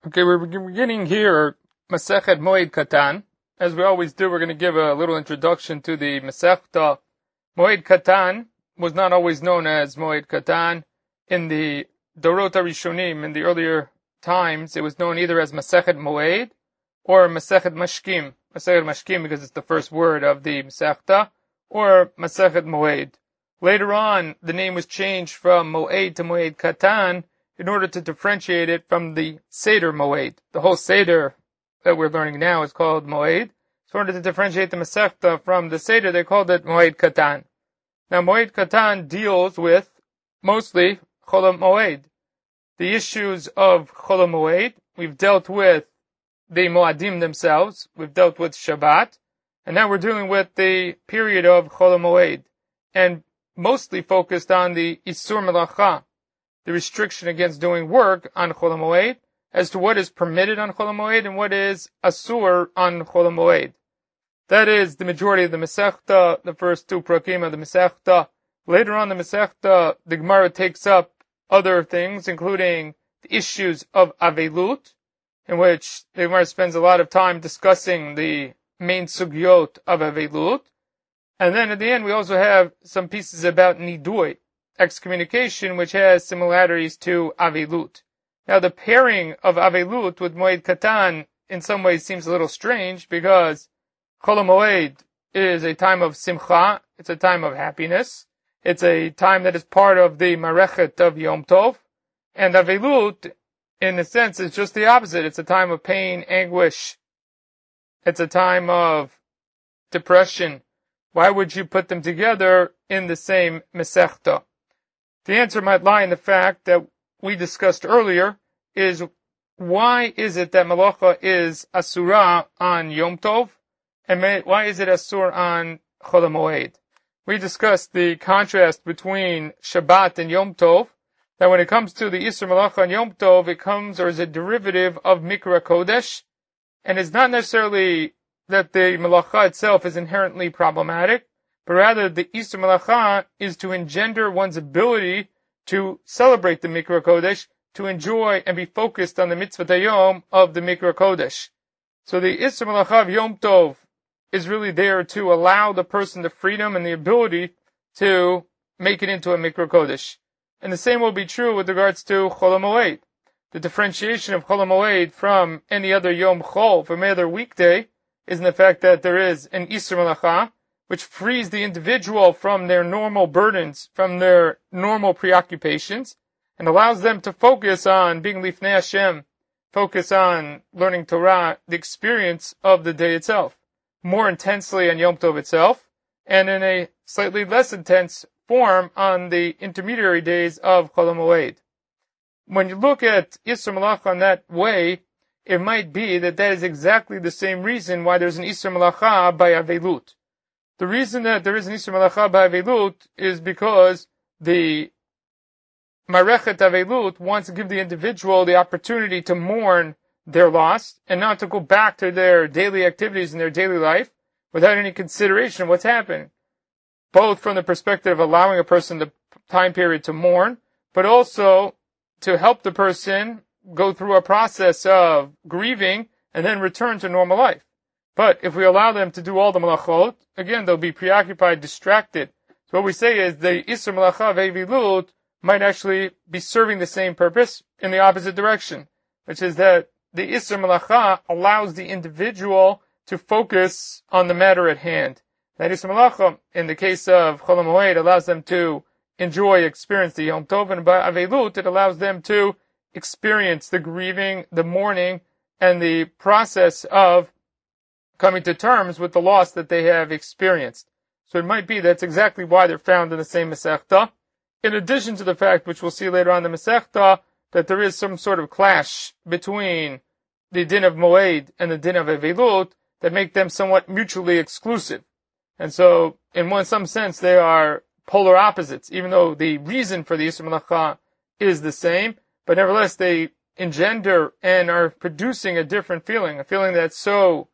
Okay, we're beginning here Masechet Moed Katan. As we always do, we're going to give a little introduction to the Masechta. Moed Katan was not always known as Moed Katan. In the Dorot HaRishonim, in the earlier times, it was known either as Masechet Moed or Masechet Mashkim. Masechet Mashkim because it's the first word of the Masechta, or Masechet Moed. Later on, the name was changed from Moed to Moed Katan, in order to differentiate it from the Seder Moed. The whole Seder that we're learning now is called Moed. So in order to differentiate the Masechta from the Seder, they called it Moed Katan. Now Moed Katan deals with mostly Chol Moed. The issues of Chol Moed, we've dealt with the Moadim themselves, we've dealt with Shabbat, and now we're dealing with the period of Chol Moed, and mostly focused on the Isur Melacha, the restriction against doing work on Chol HaMoed, as to what is permitted on Chol HaMoed and what is asur on Chol HaMoed. That is the majority of the Masechta, the first two prakim of the Masechta. Later on the Masechta, the Gemara takes up other things, including the issues of Avelut, in which the Gemara spends a lot of time discussing the main sugyot of Avelut. And then at the end we also have some pieces about Nidui, excommunication, which has similarities to Avelut. Now the pairing of Avelut with Moed Katan in some ways seems a little strange, because Chol HaMoed is a time of Simcha, it's a time of happiness, it's a time that is part of the Marechet of Yom Tov, and Avelut, in a sense, is just the opposite. It's a time of pain, anguish, it's a time of depression. Why would you put them together in the same Masechta? The answer might lie in the fact that we discussed earlier is, why is it that Malacha is Asura on Yom Tov, and why is it Asur on Chol HaMoed? We discussed the contrast between Shabbat and Yom Tov, that when it comes to the Isur Malacha on Yom Tov, it comes or is a derivative of Mikra Kodesh, and it's not necessarily that the Malacha itself is inherently problematic, but rather the Isur Malacha is to engender one's ability to celebrate the Mikra Kodesh, to enjoy and be focused on the Mitzvah Hayom of the Mikra Kodesh. So the Isur Malacha of Yom Tov is really there to allow the person the freedom and the ability to make it into a Mikra Kodesh. And the same will be true with regards to Chol HaMoed. The differentiation of Chol HaMoed from any other Yom Chol, from any other weekday, is in the fact that there is an Isur Malacha, which frees the individual from their normal burdens, from their normal preoccupations, and allows them to focus on being Lifnei Hashem, focus on learning Torah, the experience of the day itself, more intensely on Yom Tov itself, and in a slightly less intense form on the intermediary days of Chol HaMoed. When you look at Isur Malacha in that way, it might be that that is exactly the same reason why there's an Isur Malacha by Avelut. The reason that there is an Isur Malacha by Avelut is because the Marechet Avelut wants to give the individual the opportunity to mourn their loss and not to go back to their daily activities in their daily life without any consideration of what's happened. Both from the perspective of allowing a person the time period to mourn, but also to help the person go through a process of grieving and then return to normal life. But if we allow them to do all the malachot, again, they'll be preoccupied, distracted. So what we say is the Isur Malacha of Avelut might actually be serving the same purpose in the opposite direction, which is that the Isur Malacha allows the individual to focus on the matter at hand. That Isur Malacha, in the case of Chol HaMoed, allows them to enjoy, experience the Yom Tov, and by Avelut, it allows them to experience the grieving, the mourning, and the process of coming to terms with the loss that they have experienced. So it might be that's exactly why they're found in the same Masechta, in addition to the fact, which we'll see later on in the Masechta, that there is some sort of clash between the din of Moed and the din of Avelut that make them somewhat mutually exclusive. And so, in some sense, they are polar opposites, even though the reason for the Isur Malacha is the same, but nevertheless they engender and are producing a different feeling, a feeling that's so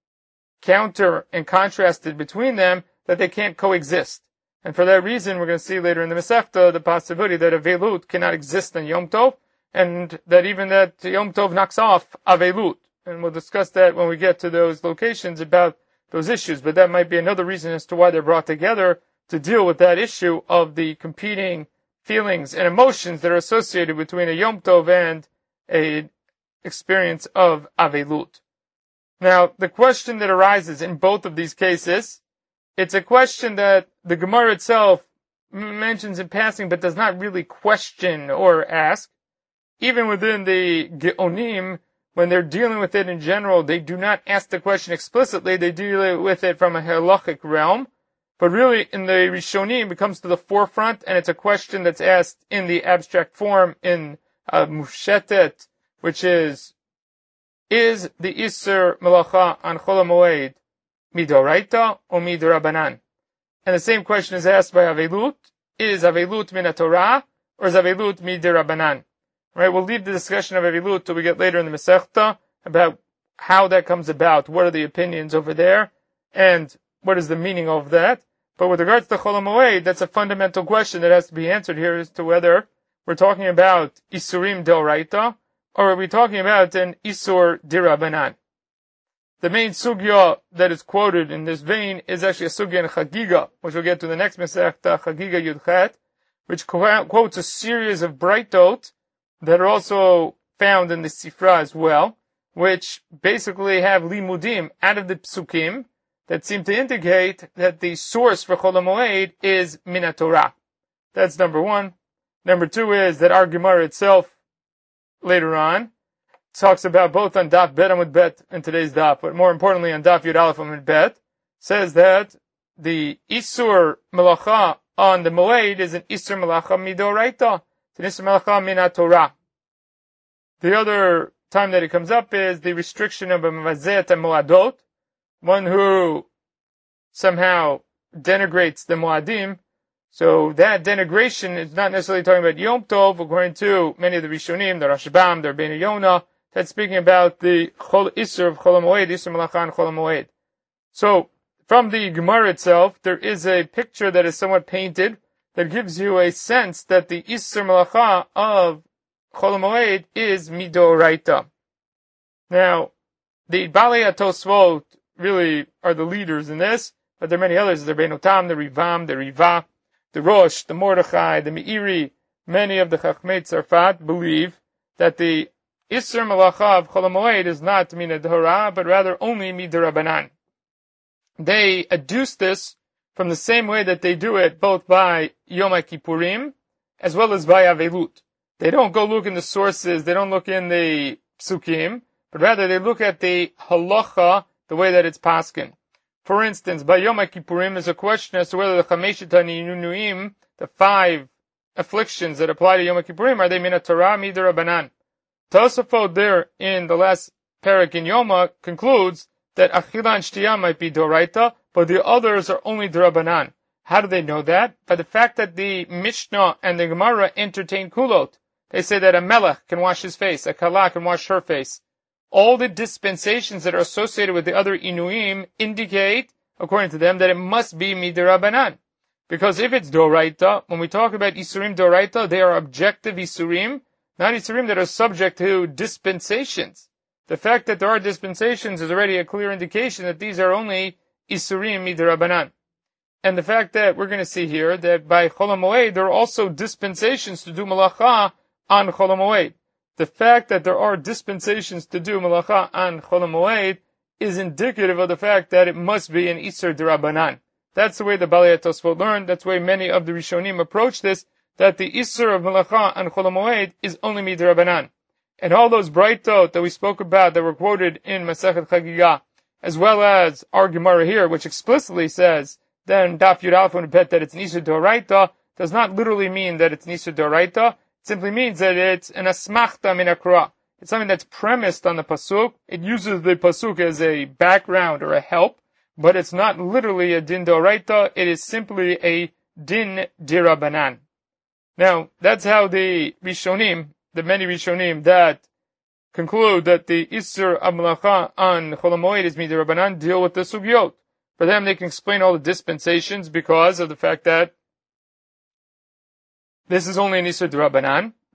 counter and contrasted between them that they can't coexist. And for that reason, we're going to see later in the Masechta the possibility that Avelut cannot exist on Yom Tov, and that even that Yom Tov knocks off Avelut. And we'll discuss that when we get to those locations about those issues, but that might be another reason as to why they're brought together, to deal with that issue of the competing feelings and emotions that are associated between a Yom Tov and a experience of Avelut. Now, the question that arises in both of these cases, it's a question that the Gemara itself mentions in passing, but does not really question or ask. Even within the Geonim, when they're dealing with it in general, they do not ask the question explicitly, they deal with it from a halachic realm. But really, in the Rishonim, it comes to the forefront, and it's a question that's asked in the abstract form in Mufshetet, which is the Isser Melacha on Chol HaMoed Midoraita or Midorabanan? And the same question is asked by Avelut. Is Avelut min Torah or is Avelut Midorabanan? Right, we'll leave the discussion of Avelut till we get later in the Masechta about how that comes about, what are the opinions over there, and what is the meaning of that. But with regards to Chol HaMoed, that's a fundamental question that has to be answered here as to whether we're talking about Isurim Deoraita, or are we talking about an Isur Dirabanan? The main sugya that is quoted in this vein is actually a sugya in Chagiga, which we'll get to the next Masechta, Chagiga Yudchet, which quotes a series of Braitot that are also found in the Sifra as well, which basically have limudim out of the psukim that seem to indicate that the source for Chol HaMoed is Min Torah. That's number one. Number two is that our Gemara itself, later on, talks about both on Daf Bet Amud Bet in today's Daf, but more importantly on Daf Yud Aleph Amud Bet, says that the Isur Melacha on the Moed is an Isur Melacha Midoraita. It's an Isur Melacha Min Torah. The other time that it comes up is the restriction of a Mavazet Moadot, one who somehow denigrates the Moadim. So that denigration is not necessarily talking about Yom Tov, according to many of the Rishonim, the Rashbam, the Rabbeinu Yonah, that's speaking about the Chol Isur of Chol HaMoed, Isur Melacha and Chol HaMoed. So, from the Gemara itself, there is a picture that is somewhat painted that gives you a sense that the Isur Melacha of Chol HaMoed is Midoraita. Now, the Balei HaTosfot really are the leaders in this, but there are many others. The Rabbeinu Tam, the Rivam, the Rivah, the Rosh, the Mordechai, the Meiri. Many of the Chachmei Tzarfat believe that the Isur Melacha of Chol HaMoed is not Min Torah, but rather only Midorabanan. They adduce this from the same way that they do it both by Yom Kippurim as well as by Avelut. They don't go look in the sources, they don't look in the psukim, but rather they look at the halacha, the way that it's paskin. For instance, by Yom Kippurim is a question as to whether the Chameshet HaNinuim, the 5 afflictions that apply to Yom Kippurim, are they Min Torah, Midorabanan? Tosafot there in the last parak in Yoma concludes that Achila and Shtiyah might be Doraita, but the others are only Durabanan. How do they know that? By the fact that the Mishnah and the Gemara entertain kulot. They say that a melech can wash his face, a kala can wash her face. All the dispensations that are associated with the other Inuim indicate, according to them, that it must be Midirabanan. Because if it's Doraita, when we talk about Isurim Doraita, they are objective Isurim, not Isurim that are subject to dispensations. The fact that there are dispensations is already a clear indication that these are only Isurim Midirabanan. And the fact that we're going to see here that by Chol HaMoed there are also dispensations to do Malacha on Chol HaMoed. The fact that there are dispensations to do Malacha on Chol HaMoed is indicative of the fact that it must be an Isur Dirabanan. That's the way the Balei HaTosfot learned, that's the way many of the Rishonim approach this, that the Isur of Malacha on Chol HaMoed is only Midrabanan. And all those Braitot that we spoke about that were quoted in Masechet Chagiga, as well as our Gemara here, which explicitly says, then Daf Yud Aleph Amud Bet that it's Nisur Doraita, does not literally mean that it's Nisur Doraita. It simply means that it's an Asmachta Min HaKra. It's something that's premised on the Pasuk. It uses the Pasuk as a background or a help, but it's not literally a Din Doraita. It is simply a Din Dirabanan. Now, that's how the Rishonim, the many Rishonim that conclude that the Isur of Malacha on Chol HaMoed is Midirabanan deal with the Sugyot. For them, they can explain all the dispensations because of the fact that this is only an Isur Dirabanan.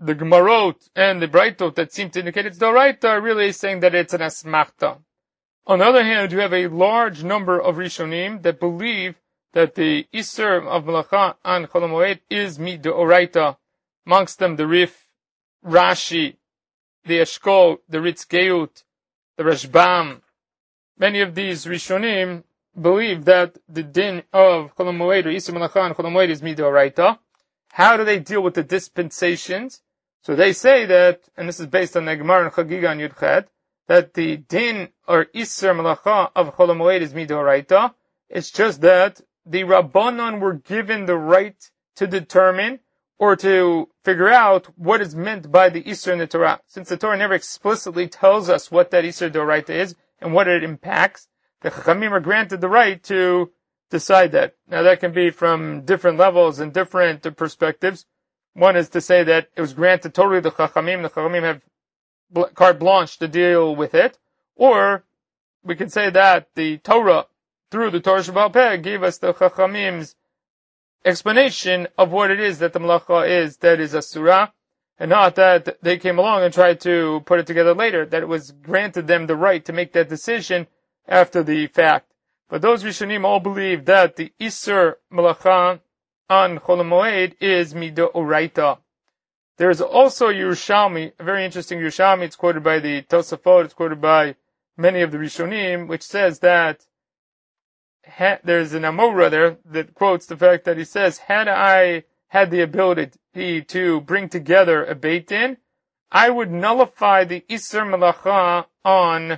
the Gemarot and the Braitot that seem to indicate it's Doraita are really saying that it's an Asmachta. On the other hand, you have a large number of Rishonim that believe that the Isser of Melacha on Chol HaMoed is Midoraita. Amongst them, the Rif, Rashi, the Eshkol, the Ritz Geut, the Rashbam. Many of these Rishonim believe that the din of Chol HaMoed or Isser Melacha on Chol HaMoed is Midoraita. How do they deal with the dispensations? So they say that, and this is based on the Gemara and Chagiga and Yudchet, that the din or Isser Melacha of Chol HaMoed is Midoraita. It's just that the Rabbanon were given the right to determine or to figure out what is meant by the Isser in the Torah. Since the Torah never explicitly tells us what that Isser Doraita is and what it impacts, the Chachamim are granted the right to decide that. Now that can be from different levels and different perspectives. One is to say that it was granted totally to the Chachamim. The Chachamim have carte blanche to deal with it. Or we can say that the Torah, through the Torah Shebaal Peh, gave us the Chachamim's explanation of what it is that the Melacha is, that is Asura, and not that they came along and tried to put it together later, that it was granted them the right to make that decision after the fact. But those Rishonim all believe that the Isser Melacha on Chol HaMoed is Midoraita. There is also Yerushalmi, a very interesting Yerushalmi. It's quoted by the Tosafot, it's quoted by many of the Rishonim, which says that there's an Amora there that quotes the fact that he says, had I had the ability to bring together a Beit Din, I would nullify the Isser Melacha on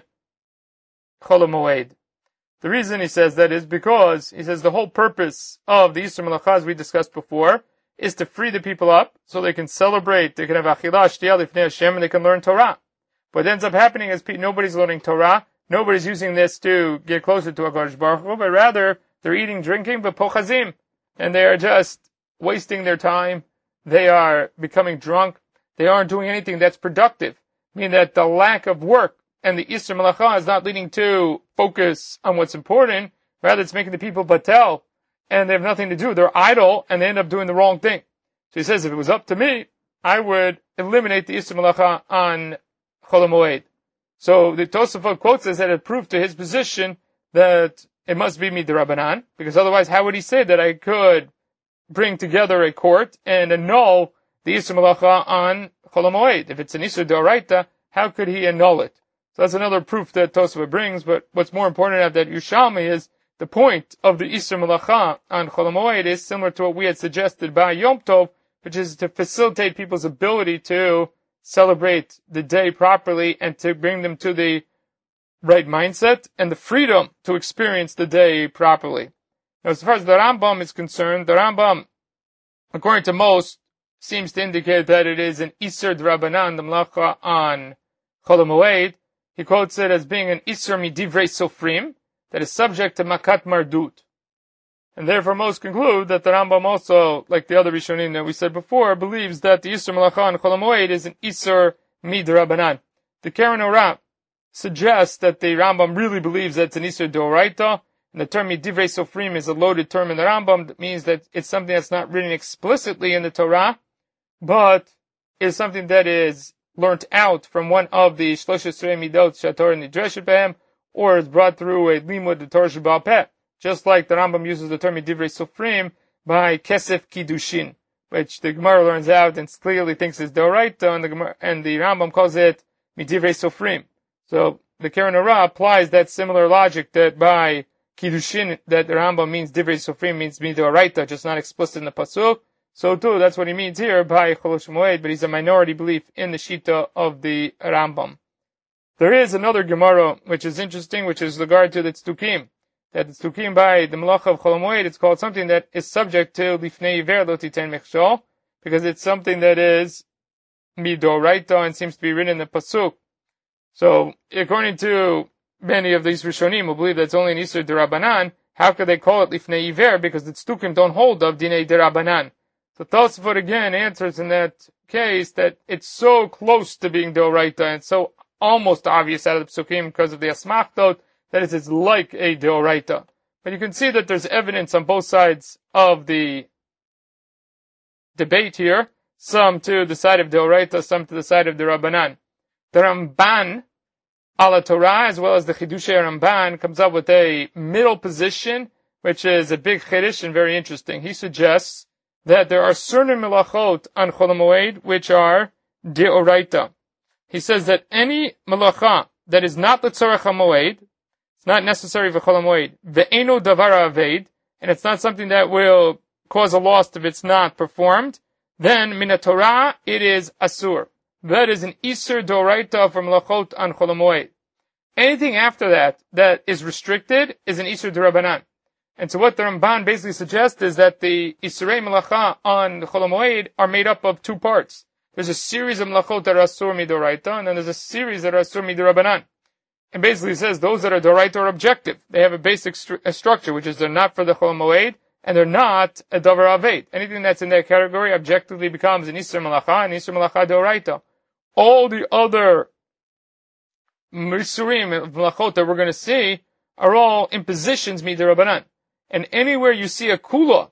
Chol HaMoed. The reason he says that is because, he says, the whole purpose of the Isser Melacha, as we discussed before, is to free the people up so they can celebrate, they can have Achilah, Shtiyah, Lifnei Hashem, and they can learn Torah. What ends up happening is nobody's learning Torah, nobody's using this to get closer to HaKadosh Baruch Hu, but rather, they're eating, drinking, but pochazim, and they are just wasting their time, they are becoming drunk, they aren't doing anything that's productive, meaning that the lack of work and the Isser Melacha is not leading to focus on what's important, rather it's making the people batel, and they have nothing to do. They're idle, and they end up doing the wrong thing. So he says, if it was up to me, I would eliminate the Isser Melacha on Chol HaMoed. So the Tosafot quotes this that it proved to his position that it must be Midrabanan, because otherwise how would he say that I could bring together a court and annul the Isser Melacha on Chol HaMoed? If it's an Isser Doraita, how could he annul it? So that's another proof that Tosafot brings, but what's more important of that Yerushalmi is the point of the Isser Melacha on Chol HaMoed is similar to what we had suggested by Yom Tov, which is to facilitate people's ability to celebrate the day properly and to bring them to the right mindset and the freedom to experience the day properly. Now, as far as the Rambam is concerned, the Rambam, according to most, seems to indicate that it is an Isser D'Rabanan, the Melacha on Chol HaMoed. He quotes it as being an Isser Midivrei Sofrim, that is subject to Makat Mardut. And therefore most conclude that the Rambam also, like the other Rishonim that we said before, believes that the Isser Melacha on Chol HaMoed is an Isser Midrabanan. The Keren Orah suggests that the Rambam really believes that it's an Isser Doraita, and the term Midivrei Sofrim is a loaded term in the Rambam. That means that it's something that's not written explicitly in the Torah, but is something that is learnt out from one of the Shlosh Esrei Midot Shator Nidreshet Behem, or is brought through a limud the Torah Shebaal Peh. Just like the Rambam uses the term Midivrei Sofrim by Kesef Kiddushin, which the Gemara learns out and clearly thinks is Doraita, and the Rambam calls it Midivrei Sofrim. So the Keren Orah applies that similar logic that by Kiddushin, that the Rambam means Divrei Sofrim means Midoraita, just not explicit in the Pasuk. So too, that's what he means here by Chol HaMoed, but he's a minority belief in the Shita of the Rambam. There is another Gemara which is interesting, which is regard to the Tzdukim. That the Tzdukim by the Melacha of Chol HaMoed, it's called something that is subject to Lifnei Iver Lo Titen Mechshol, because it's something that is Midoraita and seems to be written in the Pasuk. So, according to many of these Rishonim who believe that's only an Isser D'Rabanan, how could they call it Lifnei Iver? Because the Tzdukim don't hold of Dinei D'Rabanan. So Tosafot again answers in that case that it's so close to being D'Oraita and so almost obvious out of the Psukim because of the Asmachtot that it's like a D'Oraita. But you can see that there's evidence on both sides of the debate here. some to the side of Deoraita, some to the side of the Rabbanan. The Ramban, ala Torah, as well as the Chidushei Ramban, comes up with a middle position, which is a big chiddush and very interesting. He suggests that there are certain melachot on Chol HaMoed which are Deoraita. He says that any melacha that is not l'tzorech HaMoed, it's not necessary for Chol HaMoed, ve'eno davar aved, and it's not something that will cause a loss if it's not performed, then min Torah it is asur. That is an isur doraita for melachot on Chol HaMoed. Anything after that is restricted is an isur d'Rabbanan. And so what the Ramban basically suggests is that the isurei melacha on Chol HaMoed are made up of two parts. There's a series of melachot that are asur midoraita, and then there's a series that are asur mid'Rabbanan. And basically says those that are doraita are objective. They have a basic structure, which is they're not for the Chol HaMoed, and they're not a davar aved. Anything that's in that category objectively becomes an isur melacha, and isur melacha doraita. All the other misurim, melachot that we're going to see are all impositions mid'Rabbanan. And anywhere you see a kula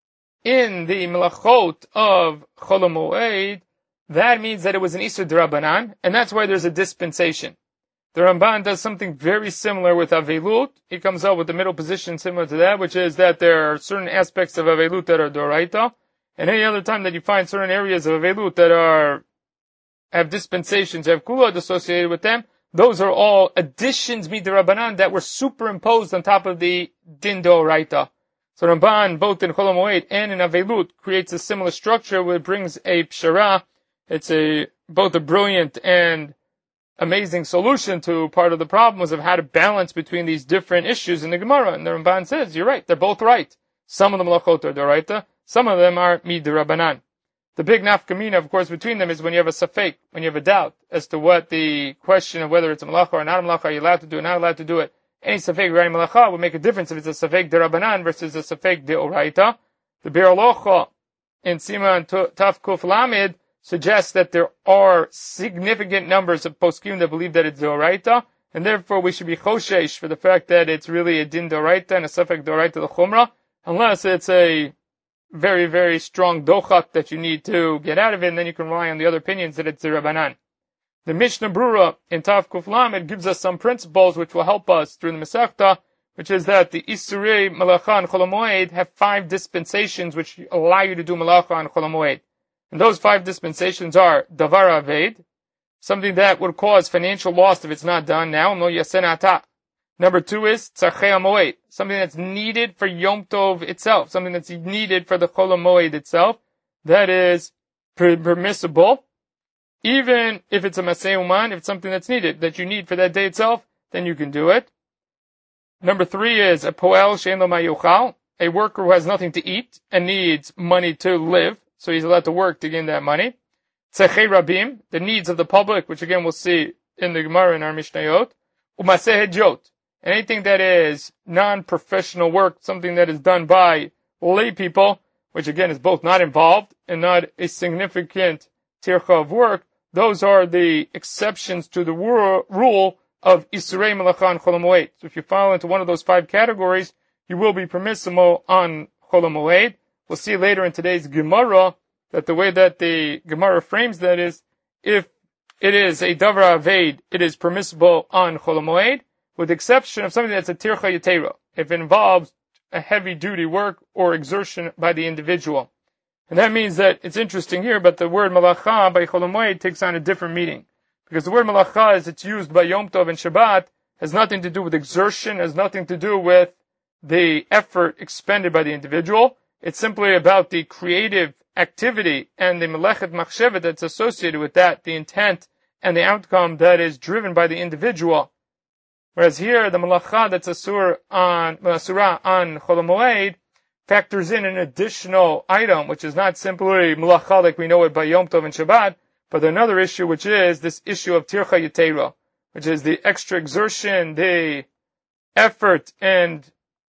in the melachot of Chol HaMoed, that means that it was an isur d'Rabbanan, and that's why there's a dispensation. The Ramban does something very similar with Avelut. He comes up with the middle position similar to that, which is that there are certain aspects of Avelut that are Doraita, and any other time that you find certain areas of Avelut that have dispensations, have kulot associated with them, those are all additions mid'Rabbanan that were superimposed on top of the din Doraita. So Ramban, both in Chol HaMoed and in Avelut, creates a similar structure where it brings a pshara. It's both a brilliant and amazing solution to part of the problems of how to balance between these different issues in the Gemara. And the Ramban says, you're right, they're both right. Some of the melachot are doraita, some of them are mid'Rabbanan. The big nafkamina, of course, between them is when you have a safek, when you have a doubt as to what the question of whether it's a malacha or not a malacha, are you allowed to do it, not allowed to do it. Any safek regarding malacha would make a difference if it's a safek d'Rabbanan versus a safek d'Oraita. The Bir Alocha in Siman Taf Kuf Lamed suggests that there are significant numbers of poskim that believe that it's d'Oraita, and therefore we should be choshesh for the fact that it's really a din d'Oraita and a safek d'Oraita l'chumra, unless it's a very, very strong dochak that you need to get out of it, and then you can rely on the other opinions that it's d'Rabbanan. The Mishnah Brura in Tav Kuf Lamed gives us some principles which will help us through the Masechta, which is that the Isurei Malacha and Chol HaMoed have 5 dispensations which allow you to do Malacha and Chol HaMoed. And those 5 dispensations are Davar Aved, something that would cause financial loss if it's not done now, No Yasen Ata. Number 2 is Tzarchei HaMoed, something that's needed for Yom Tov itself, something that's needed for the Chol HaMoed itself, that is permissible. Even if it's a Masei Uman, if it's something that's needed, that you need for that day itself, then you can do it. Number 3 is a Poel She'en Lo Ma Yochal, a worker who has nothing to eat and needs money to live, so he's allowed to work to gain that money. Tzechei Rabim, the needs of the public, which again we'll see in the Gemara in our Mishnayot. Umaseh Hedjot, anything that is non-professional work, something that is done by lay people, which again is both not involved and not a significant tircha of work, those are the exceptions to the rule of Isurei Melacha and Chol HaMoed. So if you fall into one of those 5 categories, you will be permissible on Chol HaMoed. We'll see later in today's Gemara that the way that the Gemara frames that is, if it is a Davar Aved, it is permissible on Chol HaMoed, with the exception of something that's a Tircha Yetera, if it involves a heavy duty work or exertion by the individual. And that means that it's interesting here, but the word Malacha by Chol HaMoed takes on a different meaning. Because the word Malacha, as it's used by Yom Tov and Shabbat, has nothing to do with exertion, has nothing to do with the effort expended by the individual. It's simply about the creative activity and the Melechet Machshevet that's associated with that, the intent and the outcome that is driven by the individual. Whereas here, the Malacha that's Asura on Chol HaMoed factors in an additional item, which is not simply Malacha like we know it by Yom Tov and Shabbat, but another issue, which is this issue of Tircha Yetera, which is the extra exertion, the effort and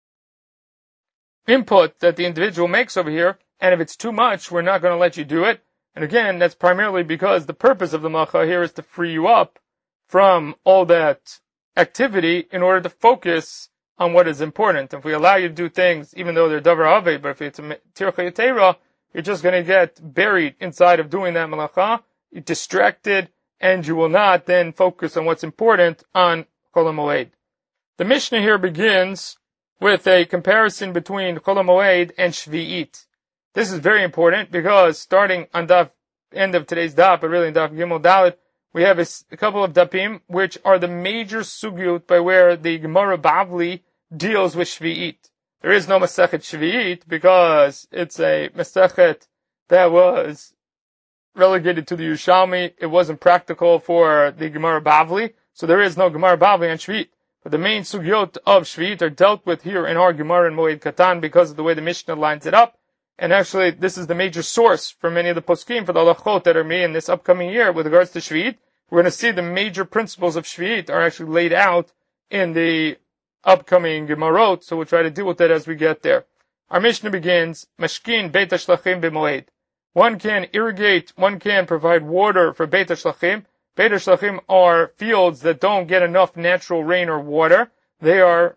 input that the individual makes over here, and if it's too much, we're not going to let you do it. And again, that's primarily because the purpose of the Malacha here is to free you up from all that activity in order to focus on what is important. If we allow you to do things, even though they're Davar Aved, but if it's a Tircha Yetera, you're just going to get buried inside of doing that malacha, you're distracted, and you will not then focus on what's important on Chol HaMoed. The Mishnah here begins with a comparison between Chol HaMoed and Shvi'it. This is very important because starting on the end of today's daf, but really in daf Gimel Dalet, we have a couple of dapim which are the major sugyot by where the Gemara Bavli deals with Shvi'it. There is no Masechet Shvi'it because it's a Masechet that was relegated to the Yerushalmi. It wasn't practical for the Gemara Bavli, so there is no Gemara Bavli on Shvi'it. But the main sugyot of Shvi'it are dealt with here in our Gemara in Moed Katan because of the way the Mishnah lines it up. And actually, this is the major source for many of the poskim for the halachot that are made in this upcoming year with regards to Shvi'it. We're going to see the major principles of Shvi'it are actually laid out in the upcoming Gemarot, so we'll try to deal with it as we get there. Our Mishnah begins, Mashkin Beit HaShlachim b'Moed. One can irrigate, one can provide water for Beit HaShlachim. Beit HaShlachim are fields that don't get enough natural rain or water. They are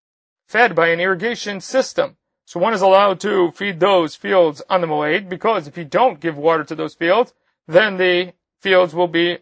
fed by an irrigation system. So one is allowed to feed those fields on the Moed, because if you don't give water to those fields, then the fields will be,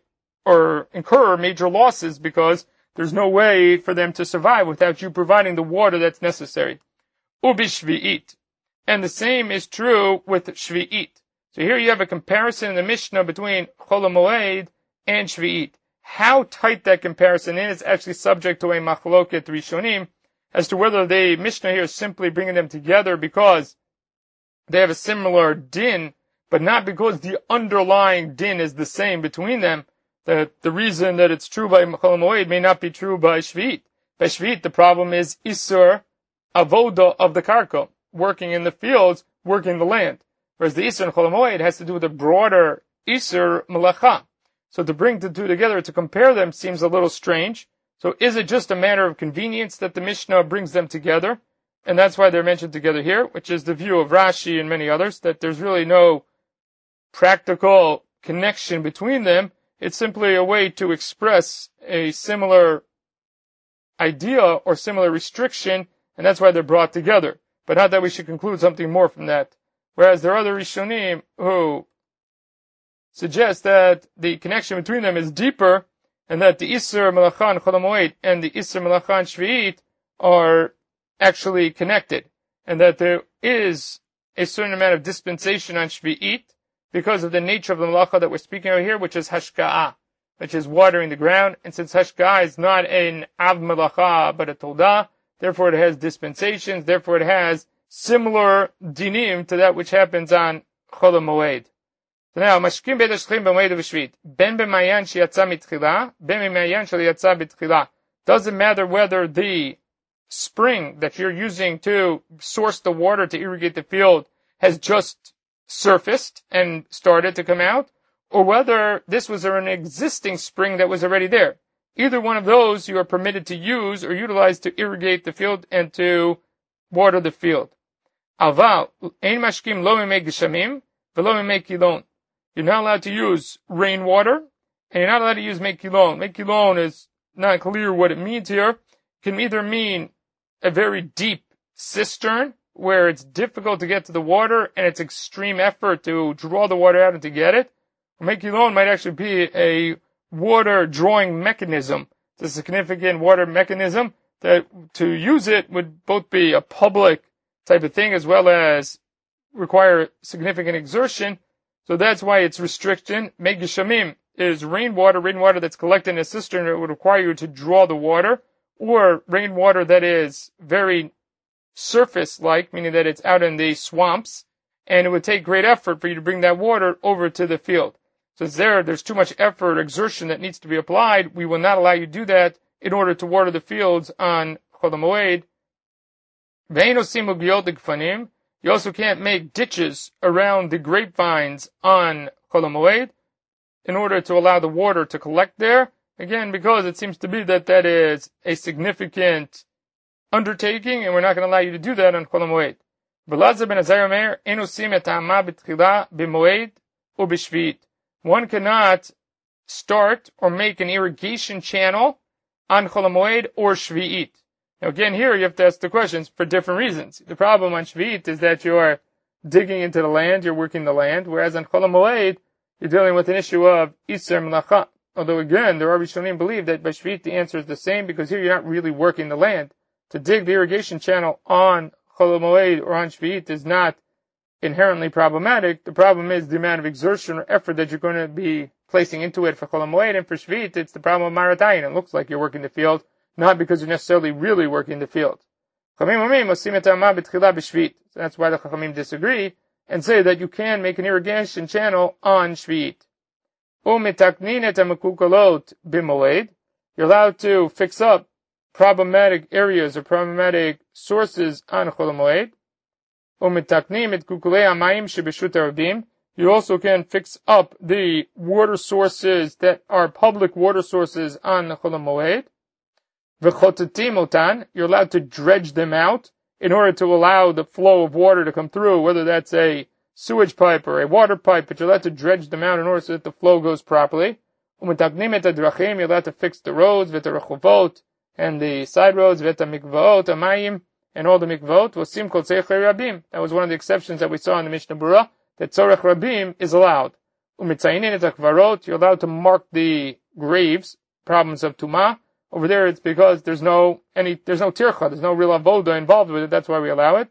or incur major losses because there's no way for them to survive without you providing the water that's necessary. Ubi Shvi'it. And the same is true with Shvi'it. So here you have a comparison in the Mishnah between Chol HaMoed and Shvi'it. How tight that comparison is actually subject to a machloket rishonim as to whether the Mishnah here is simply bringing them together because they have a similar din, but not because the underlying din is the same between them. That the reason that it's true by Chol HaMoed may not be true by Shvi'it. By Shvi'it, the problem is Isur Avoda of the Karka, working in the fields, working the land. Whereas the Isur in Chol HaMoed has to do with a broader Isur Malacha. So to bring the two together, to compare them, seems a little strange. So is it just a matter of convenience that the Mishnah brings them together? And that's why they're mentioned together here, which is the view of Rashi and many others, that there's really no practical connection between them. It's simply a way to express a similar idea or similar restriction, and that's why they're brought together. But not that we should conclude something more from that. Whereas there are other Rishonim who suggest that the connection between them is deeper, and that the Isser Malacha and Chol HaMoed and the Isser Malacha and Shvi'it are actually connected, and that there is a certain amount of dispensation on Shvi'it, because of the nature of the malacha that we're speaking of here, which is hashka'ah, which is watering the ground. And since hashka'ah is not an av malacha, but a todah, therefore it has dispensations, therefore it has similar dinim to that which happens on Chol HaMoed. So now, mashkim beit HaShlachim b'moed u'b'shvi'it, ben b'mayan sheyatza mitchila, ben b'mayan sheyatza b'tchila. Doesn't matter whether the spring that you're using to source the water to irrigate the field has just surfaced and started to come out, or whether this was an existing spring that was already there. Either one of those you are permitted to use or utilize to irrigate the field and to water the field. Aval, ein mashkim lo mimei geshamim, velo mimei kilon. You're not allowed to use rainwater, and you're not allowed to use mei kilon. Mei kilon is not clear what it means here. It can either mean a very deep cistern, where it's difficult to get to the water and it's extreme effort to draw the water out and to get it. Mei kilon might actually be a water drawing mechanism. It's a significant water mechanism that to use it would both be a public type of thing as well as require significant exertion. So that's why it's restriction. Mei geshamim is rainwater that's collected in a cistern that would require you to draw the water, or rainwater that is very surface-like, meaning that it's out in the swamps, and it would take great effort for you to bring that water over to the field. So there's too much effort, exertion that needs to be applied. We will not allow you to do that in order to water the fields on Chol HaMoed. You also can't make ditches around the grapevines on Chol HaMoed in order to allow the water to collect there. Again, because it seems to be that is a significant undertaking, and we're not going to allow you to do that on Chol HaMoed. One cannot start or make an irrigation channel on Chol HaMoed or Shvi'it. Now again, here you have to ask the questions for different reasons. The problem on Shvi'it is that you're digging into the land, you're working the land, whereas on Chol HaMoed, you're dealing with an issue of Iser Melacha. Although again, the Rishonim believe that by Shvit the answer is the same, because here you're not really working the land. To dig the irrigation channel on Chol HaMoed or on Shvit is not inherently problematic. The problem is the amount of exertion or effort that you're going to be placing into it for Chol HaMoed, and for Shvit, it's the problem of Maratayin. It looks like you're working the field, not because you're necessarily really working the field. So that's why the Chachamim disagree and say that you can make an irrigation channel on Shvit. You're allowed to fix up problematic areas or problematic sources on Chol HaMoed. You also can fix up the water sources that are public water sources on Chol HaMoed. You're allowed to dredge them out in order to allow the flow of water to come through, whether that's a sewage pipe or a water pipe, but you're allowed to dredge them out in order so that the flow goes properly. You're allowed to fix the roads, and the side roads, and all the mikvaot. That was one of the exceptions that we saw in the Mishnah Berurah, that tzorech rabim is allowed. You're allowed to mark the graves, problems of tumah. Over there, it's because there's no tircha, there's no real avoda involved with it. That's why we allow it.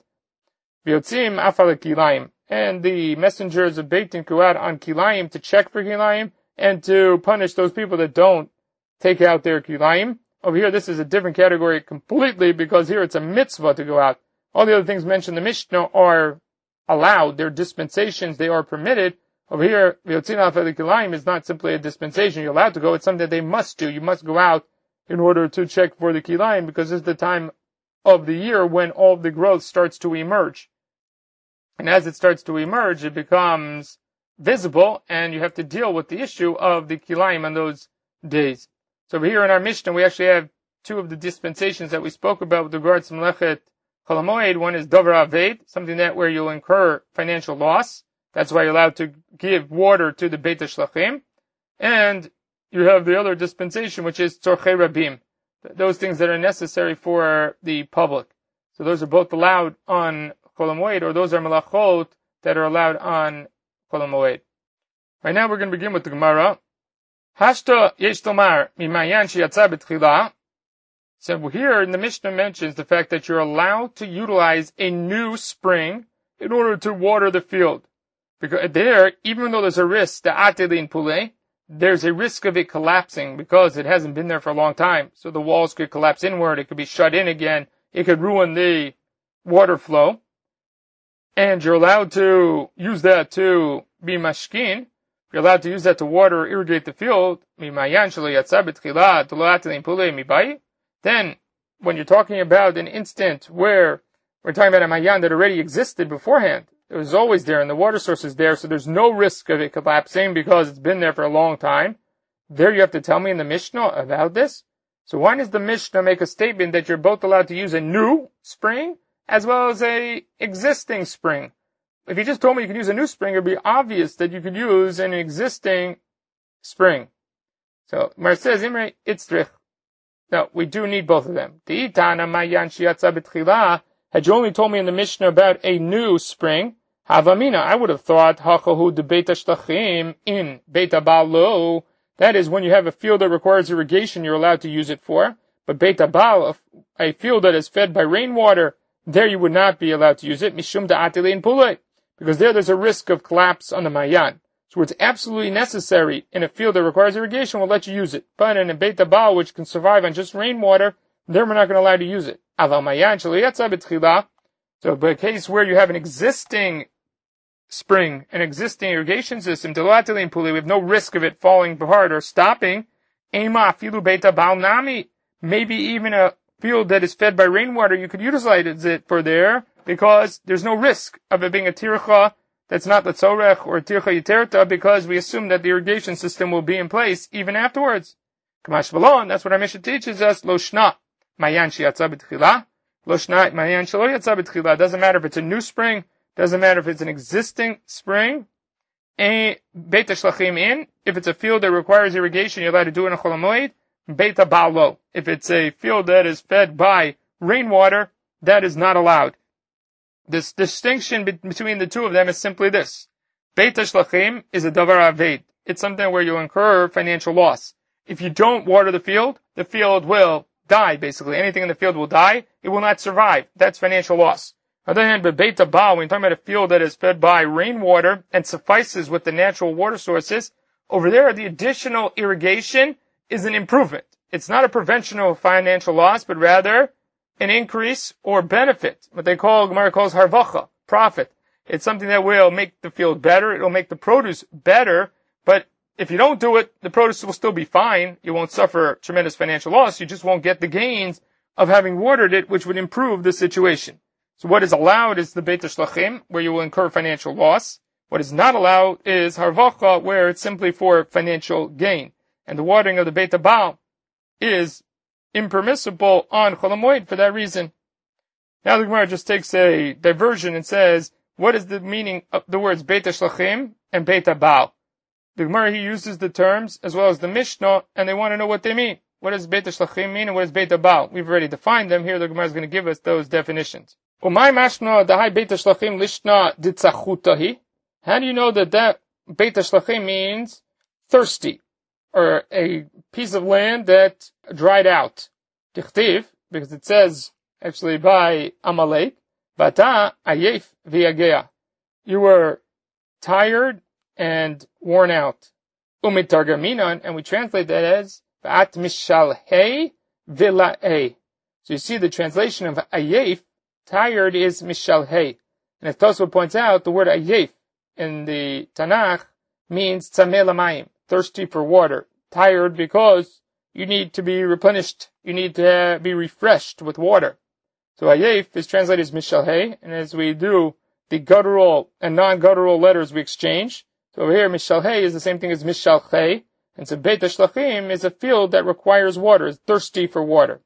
And the messengers of Beit Din go out on kilayim to check for kilayim and to punish those people that don't take out their kilayim. Over here, this is a different category completely, because here it's a mitzvah to go out. All the other things mentioned in the Mishnah are allowed. They're dispensations. They are permitted. Over here, v'yotzin al kilayim is not simply a dispensation. You're allowed to go. It's something that they must do. You must go out in order to check for the kilayim, because this is the time of the year when all the growth starts to emerge. And as it starts to emerge, it becomes visible, and you have to deal with the issue of the kilayim on those days. So over here in our Mishnah, we actually have two of the dispensations that we spoke about with regards to Melechet Chol HaMoed. One is Dover Aved, something that where you'll incur financial loss. That's why you're allowed to give water to the Beit HaShlachim. And you have the other dispensation, which is Tzorchei Rabim, those things that are necessary for the public. So those are both allowed on Chol HaMoed, or those are melachot that are allowed on Chol HaMoed. Right now we're going to begin with the Gemara. Hashta yesh tomar mimayan sheyatza betchila. So here in the Mishnah mentions the fact that you're allowed to utilize a new spring in order to water the field. Because there, even though there's a risk, the atelin pule, there's a risk of it collapsing because it hasn't been there for a long time. So the walls could collapse inward, it could be shut in again, it could ruin the water flow. And you're allowed to use that to be mashkin. You're allowed to use that to water or irrigate the field. Then, when you're talking about an instant where we're talking about a mayan that already existed beforehand, it was always there and the water source is there, so there's no risk of it collapsing because it's been there for a long time. There you have to tell me in the Mishnah about this. So why does the Mishnah make a statement that you're both allowed to use a new spring as well as a existing spring? If you just told me you could use a new spring, it would be obvious that you could use an existing spring. So, Mar says, Imre, Itzrich. No, we do need both of them. Had you only told me in the Mishnah about a new spring, Havamina, I would have thought, Hachahu de Beit HaShlachim in Beit HaBaal Lo. That is, when you have a field that requires irrigation, you're allowed to use it for. But Beit HaBaal, a field that is fed by rainwater, there you would not be allowed to use it. Mishum da'atilein pulei. Because there's a risk of collapse on the mayan. So it's absolutely necessary in a field that requires irrigation, we'll let you use it. But in a Beit HaBaal, which can survive on just rainwater, there we're not going to allow you to use it. Aval mayan shelo betchila. So, but a case where you have an existing spring, an existing irrigation system, we have no risk of it falling apart or stopping. Ema afilu Beit HaBaal nami. Maybe even a field that is fed by rainwater, you could utilize it for there, because there's no risk of it being a tircha that's not the tzorech or tircha yiterta, because we assume that the irrigation system will be in place even afterwards. Kamash Balon, that's what our Mishnah teaches us. Lo shna mayan sheyatza b'tchila, lo shna mayan shelo yatza b'tchila. It doesn't matter if it's a new spring, doesn't matter if it's an existing spring. Beit HaShlachim in, if it's a field that requires irrigation, you're allowed to do it in a Chol HaMoed. Beit HaBaal Lo, if it's a field that is fed by rainwater, that is not allowed. This distinction between the two of them is simply this. Beit HaShlachim is a davar aved. It's something where you incur financial loss. If you don't water the field will die, basically. Anything in the field will die. It will not survive. That's financial loss. On the other hand, but Beit HaBaal, when you're talking about a field that is fed by rainwater and suffices with the natural water sources, over there, the additional irrigation is an improvement. It's not a prevention of financial loss, but rather an increase or benefit. What Gemara calls harvacha, profit. It's something that will make the field better. It will make the produce better. But if you don't do it, the produce will still be fine. You won't suffer tremendous financial loss. You just won't get the gains of having watered it, which would improve the situation. So what is allowed is the Beit HaShlachim, where you will incur financial loss. What is not allowed is harvacha, where it's simply for financial gain. And the watering of the Beit HaBaal is impermissible on Chol HaMoed for that reason. Now the Gemara just takes a diversion and says, what is the meaning of the words Beit HaShlachim and Beit HaBaal? The Gemara he uses the terms as well as the Mishnah, and they want to know what they mean. What does Beit HaShlachim mean and what does Beit HaBaal? We've already defined them. Here the Gemara is going to give us those definitions. Umay mashma dahai Beit HaShlachim lishna ditzachutahi. How do you know that Beit HaShlachim means thirsty, or a piece of land that dried out? Tichtiv, because it says actually by Amalek, Bata ayef v'yagea. You were tired and worn out. Umitargaminan, and we translate that as V'at mishalhei v'la'eh. So you see the translation of ayef, tired, is mishalhei. And as Tosfot points out, the word ayef in the Tanakh means tzameh lamayim, thirsty for water. Tired because you need to be replenished. You need to be refreshed with water. So ayef is translated as mishalhei, and as we do the guttural and non-guttural letters we exchange. So over here, mishalhei is the same thing as mishalchei, and so Beit HaShlachim is a field that requires water, is thirsty for water.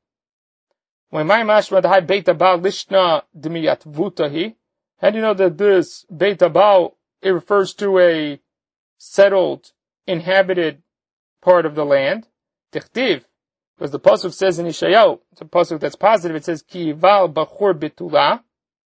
When my mashma dahai Beit HaBaal lishna d'miyatvutahi, how do you know that this Beit HaBaal, it refers to a settled, inhabited part of the land? Tichtiv, because the pasuk says in Yeshayahu, it's a pasuk that's positive, it says, Ki yival bachur betula,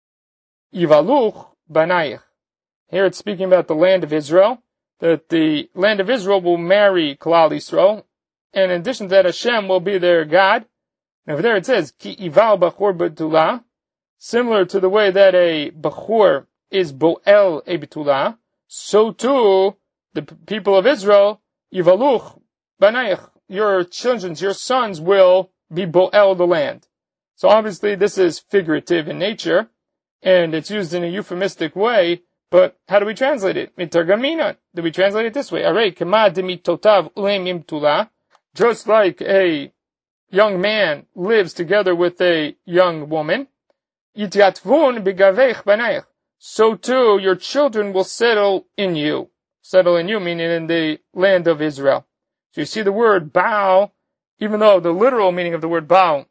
yivaluch banayich. Here it's speaking about the land of Israel, that the land of Israel will marry Klal Yisrael, and in addition to that, Hashem will be their God. And over there it says, Ki yival bachur betula, similar to the way that a bachur is bo'el a betula, so too, the people of Israel, yivaluch banayich, your children, your sons will be bo'el the land. So obviously this is figurative in nature, and it's used in a euphemistic way, but how do we translate it? Mitargaminan. Do we translate it this way? Arei kema demitotav uleim imtula. Just like a young man lives together with a young woman, yityatvun b'gavech banayich. So too, your children will settle in you. Settle in you, meaning in the land of Israel. So you see the word Baal, even though the literal meaning of the word Baal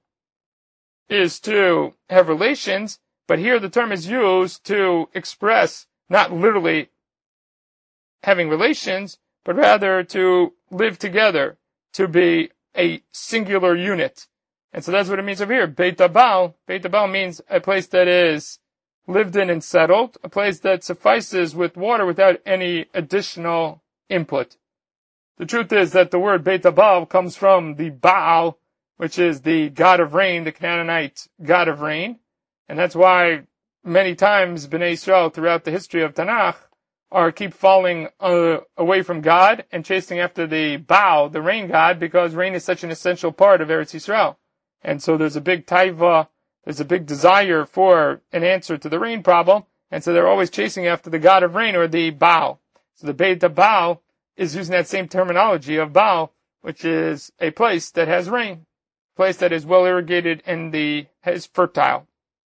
is to have relations, but here the term is used to express not literally having relations, but rather to live together, to be a singular unit. And so that's what it means over here. Beit HaBaal. Beit HaBaal means a place that is lived in and settled, a place that suffices with water without any additional input. The truth is that the word Beit HaBaal comes from the Baal, which is the god of rain, the Canaanite god of rain. And that's why many times Bnei Israel throughout the history of Tanakh keep falling away from God and chasing after the Baal, the rain god, because rain is such an essential part of Eretz Yisrael. And so there's a big taiva, there's a big desire for an answer to the rain problem, and so they're always chasing after the god of rain or the Baal. So the Beit HaBaal is using that same terminology of Baal, which is a place that has rain, a place that is well irrigated and is fertile.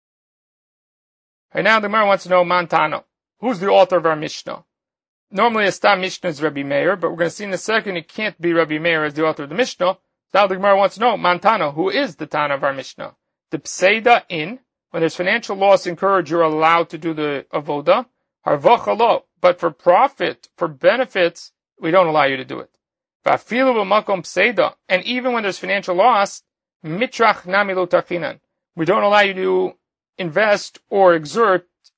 Right now the Gemara wants to know Mantano. Who's the author of our Mishnah? Normally a Stam Mishnah is Rabbi Meir, but we're going to see in a second it can't be Rabbi Meir as the author of the Mishnah. Now the Gemara wants to know Mantano. Who is the Tana of our Mishnah? The Pseida in, when there's financial loss incurred, you're allowed to do the Avoda. Harvacha lo, but for profit, for benefits, we don't allow you to do it. Va'afilu b'makom pseida, and even when there's financial loss, mitrach nami lo tachinan, we don't allow you to invest or exert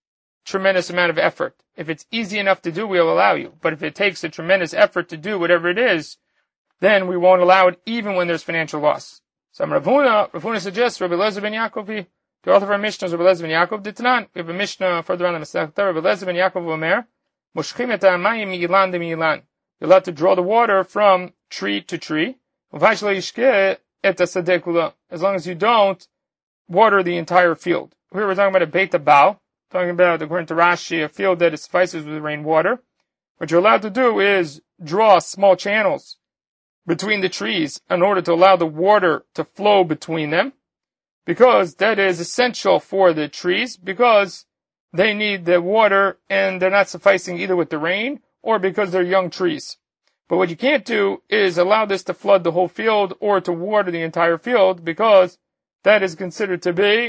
tremendous amount of effort. If it's easy enough to do, we'll allow you. But if it takes a tremendous effort to do whatever it is, then we won't allow it even when there's financial loss. So Rav Huna suggests Rabbi Eliezer ben Yaakov, the author of our Mishnah is Rabbi Eliezer ben Yaakov D'Tanan. We have a Mishnah further on in the Masechta, Rabbi Eliezer ben Yaakov Omer, Moshchim et ha'mayim mi'ilan de mi'ilan. You're allowed to draw the water from tree to tree. As long as you don't water the entire field. Here we're talking about a Beit Abal, talking about, according to Rashi, a field that suffices with rainwater. What you're allowed to do is draw small channels between the trees in order to allow the water to flow between them, because that is essential for the trees, because they need the water and they're not sufficing either with the rain or because they're young trees. But what you can't do is allow this to flood the whole field or to water the entire field, because that is considered to be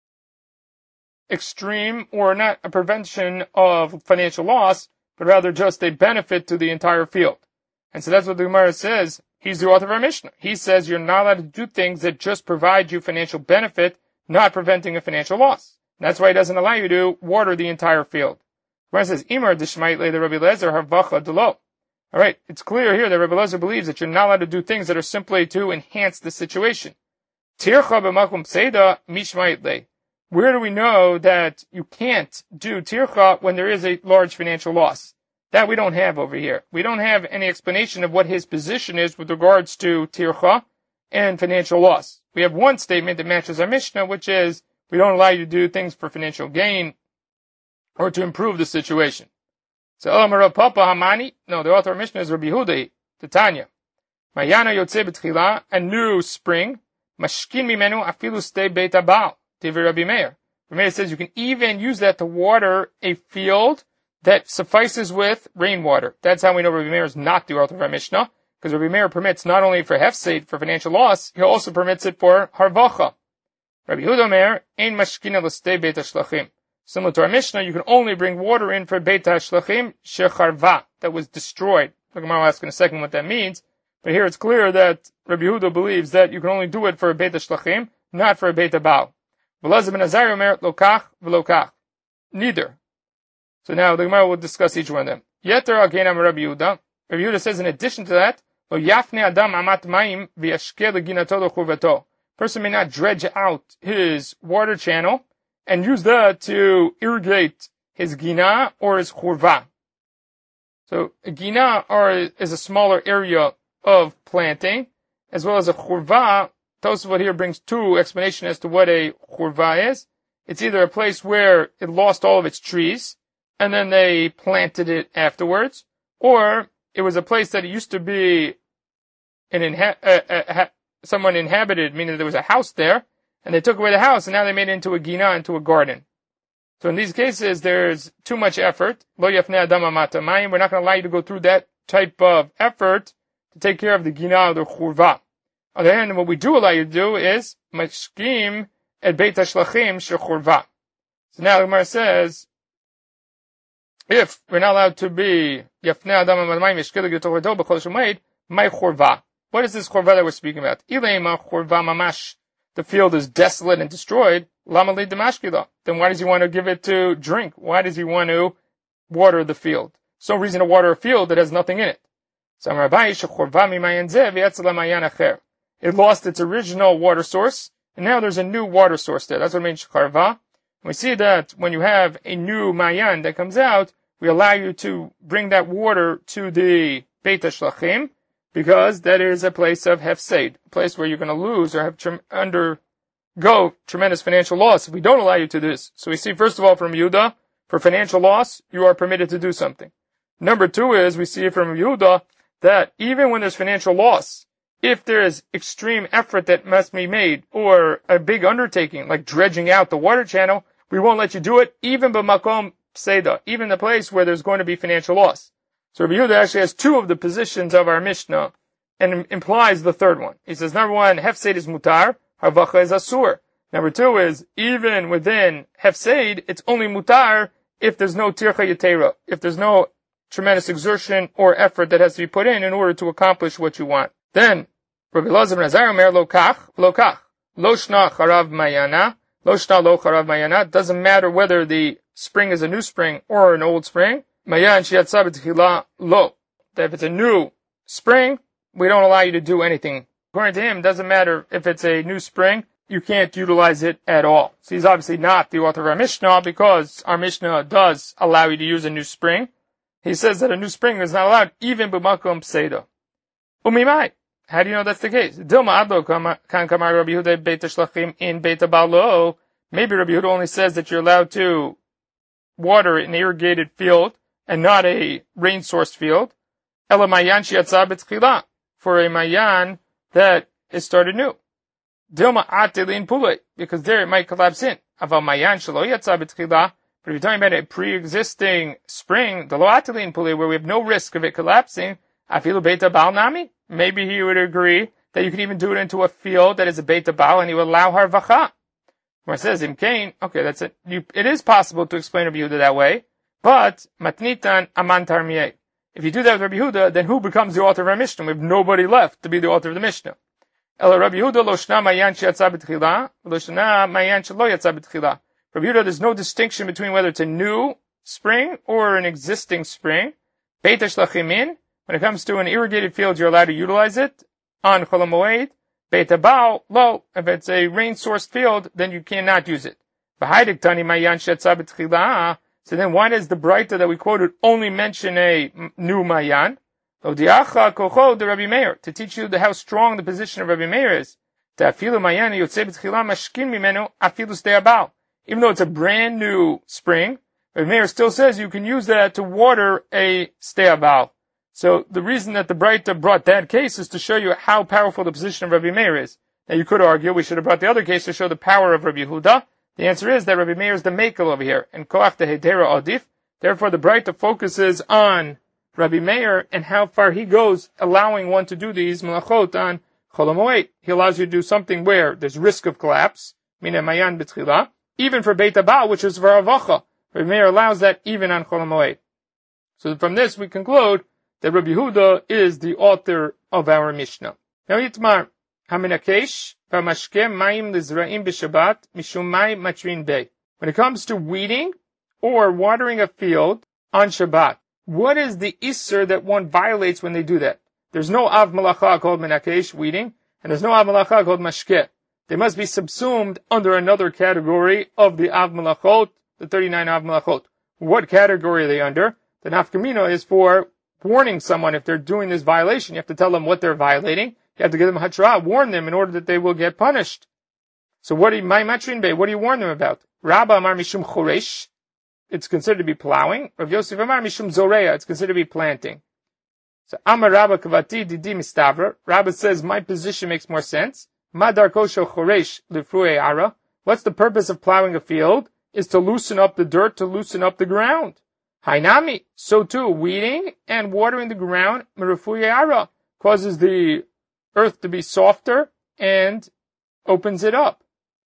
extreme, or not a prevention of financial loss, but rather just a benefit to the entire field. And so that's what the Gemara says. He's the author of our Mishnah. He says you're not allowed to do things that just provide you financial benefit, not preventing a financial loss. And that's why he doesn't allow you to water the entire field. The Gemara says, Imar d'shmait the Rabbi Eliezer harvacha delo. Alright, it's clear here that Rabbi Eliezer believes that you're not allowed to do things that are simply to enhance the situation. Tircha b'makom seida mishmait le. Where do we know that you can't do tircha when there is a large financial loss? That we don't have over here. We don't have any explanation of what his position is with regards to tircha and financial loss. We have one statement that matches our Mishnah, which is we don't allow you to do things for financial gain or to improve the situation. So, Papa Hamani, no, the author of Mishnah is Rabbi Yehuda, Tanya. Mayana yotze b'tchila, a new spring, mashkin mimenu afilu stei beit abal. Divrei Rabbi Meir. Rabbi Meir says you can even use that to water a field that suffices with rainwater. That's how we know Rabbi Meir is not the author of our Mishnah, because Rabbi Meir permits not only for hefseid, for financial loss, he also permits it for harvacha. Rabbi Yehuda Omer, ein mashkina l'stei beit hashlachim. Similar to our Mishnah, you can only bring water in for beit hashlachim shecharva, that was destroyed. The Gemara will ask in a second what that means, but here it's clear that Rabbi Yehuda believes that you can only do it for a beit hashlachim, not for a beit abal. Eliezer ben Azariah Omer, lokach v'lokach. Neither. So now the Gemara will discuss each one of them. Yeter agenam Rabbi Yehuda. Rabbi Yehuda says in addition to that, lo yafne adam amat mayim v'yashke leginato l'churvato. Person may not dredge out his water channel and use that to irrigate his gina or his churva. So a gina is a smaller area of planting, as well as a churva. Tosafot here brings two explanations as to what a churva is. It's either a place where it lost all of its trees, and then they planted it afterwards, or it was a place that it used to be someone inhabited, meaning there was a house there, and they took away the house, and now they made it into a gina, into a garden. So in these cases, there's too much effort. Lo yafne adam amata mayim. We're not going to allow you to go through that type of effort to take care of the gina or the churva. On the other hand, what we do allow you to do is mashkim et beit hashlachim shechurva. So now the Gemara says, if we're not allowed to be yafne adam amayim yeshkil getovedo b'chol shemoed, my churva. What is this churva that we're speaking about? Ilema churva mamash. The field is desolate and destroyed. Lama li demashkila. Then why does he want to give it to drink? Why does he want to water the field? There's no reason to water a field that has nothing in it. It lost its original water source, and now there's a new water source there. That's what it means shecharva. We see that when you have a new mayan that comes out, we allow you to bring that water to the Beit HaShlachim, because that is a place of hefseid, a place where you're going to lose or have undergo tremendous financial loss if we don't allow you to do this. So we see, first of all, from Yehuda, for financial loss, you are permitted to do something. Number two is, we see from Yehuda that even when there's financial loss, if there is extreme effort that must be made, or a big undertaking, like dredging out the water channel, we won't let you do it, even b'makom seda, even the place where there's going to be financial loss. So Rabbi Yehuda actually has two of the positions of our Mishnah, and implies the third one. He says, number one, hefseid is mutar, harvacha is asur. Number two is, even within hefseid, it's only mutar if there's no tircha yetera, if there's no tremendous exertion or effort that has to be put in order to accomplish what you want. Then, Rabbi Eliezer ben Azariah Omer, lo kach, lo shna charav mayana, lo shna lo charav mayana. Doesn't matter whether the spring is a new spring or an old spring, mayan shiatsa b'tchila lo. That if it's a new spring, we don't allow you to do anything. According to him, it doesn't matter if it's a new spring, you can't utilize it at all. So he's obviously not the author of our Mishnah because our Mishnah does allow you to use a new spring. He says that a new spring is not allowed even b'makom pseida. Umimai. How do you know that's the case? Dilma adlo kan kamar Rabbi Yehuda beit shlachim in beit balo. Maybe Rabbi Yehuda only says that you're allowed to water an irrigated field and not a rain source field. Ela mayan shiatza b'tchila, for a mayan that is started new. Dilma atelin pule, because there it might collapse in. Aval mayan shelo yatza b'tchila. But if you're talking about a pre-existing spring, the lo atelin pule, where we have no risk of it collapsing, afilu beta bal nami. Maybe he would agree that you can even do it into a field that is a beta bal, and he would allow harvacha. Where it says imkain, okay, that's it. It is possible to explain Rabbi Yehuda that way, but matnitan aman tarmiyeh. If you do that with Rabbi Yehuda, then who becomes the author of our Mishnah? We have nobody left to be the author of the Mishnah. Ela Rabbi Yehuda lo shna mayan shiatza b'tchila, lo shna mayan shelo yatza b'tchila. Rabbi Yehuda, there's no distinction between whether it's a new spring or an existing spring. Beit shlachimin, when it comes to an irrigated field, you're allowed to utilize it on Chol HaMoed. Beit Habal, lo, if it's a rain-sourced field, then you cannot use it. B'haidik tani mayan shetzah b'tchila. So then why does the Braita that we quoted only mention a new mayan? Odiacha kocho de Rabbi Meir, to teach you how strong the position of Rabbi Meir is. Ta'afilu mayan yotzei b'tchila mashkin mimenu afilu stei habal. Even though it's a brand new spring, Rabbi Meir still says you can use that to water a stei habal. So the reason that the Braita brought that case is to show you how powerful the position of Rabbi Meir is. Now you could argue we should have brought the other case to show the power of Rabbi Yehuda. The answer is that Rabbi Meir is the makel over here, and koach de hedera adif. Therefore the Braita focuses on Rabbi Meir and how far he goes, allowing one to do these melachot on Chol HaMoed. He allows you to do something where there's risk of collapse, mina mayan b'tchila, even for Beit Habal, which is for Avacha. Rabbi Meir allows that even on Chol HaMoed. So from this we conclude that Rabbi Yehuda is the author of our Mishnah. Now Yitmar, Haminakesh, V'mashke Mayim Lizra'im B'Shabbat, Mishum May Matrin Bey. When it comes to weeding or watering a field on Shabbat, what is the Isser that one violates when they do that? There's no Av Malacha called Minakesh, weeding, and there's no Av Malacha called Mashke. They must be subsumed under another category of the Av Malachot, the 39 Av Malachot. What category are they under? The Nafkamina is for warning someone if they're doing this violation. You have to tell them what they're violating. You have to give them hatra, warn them in order that they will get punished. So what do you warn them about? Rabba Amar Mishum Choresh, it's considered to be plowing. Rav Yosef Amar Mishum Zoreya, it's considered to be planting. So Amar Rabba Kavati Didi Mistavra, Rabba says my position makes more sense. Madar Kosho Choresh Lifruei Ara, what's the purpose of plowing a field? Is to loosen up the dirt, to loosen up the ground. Hainami, so too, weeding and watering the ground, Merufuyei Ara, causes the earth to be softer and opens it up.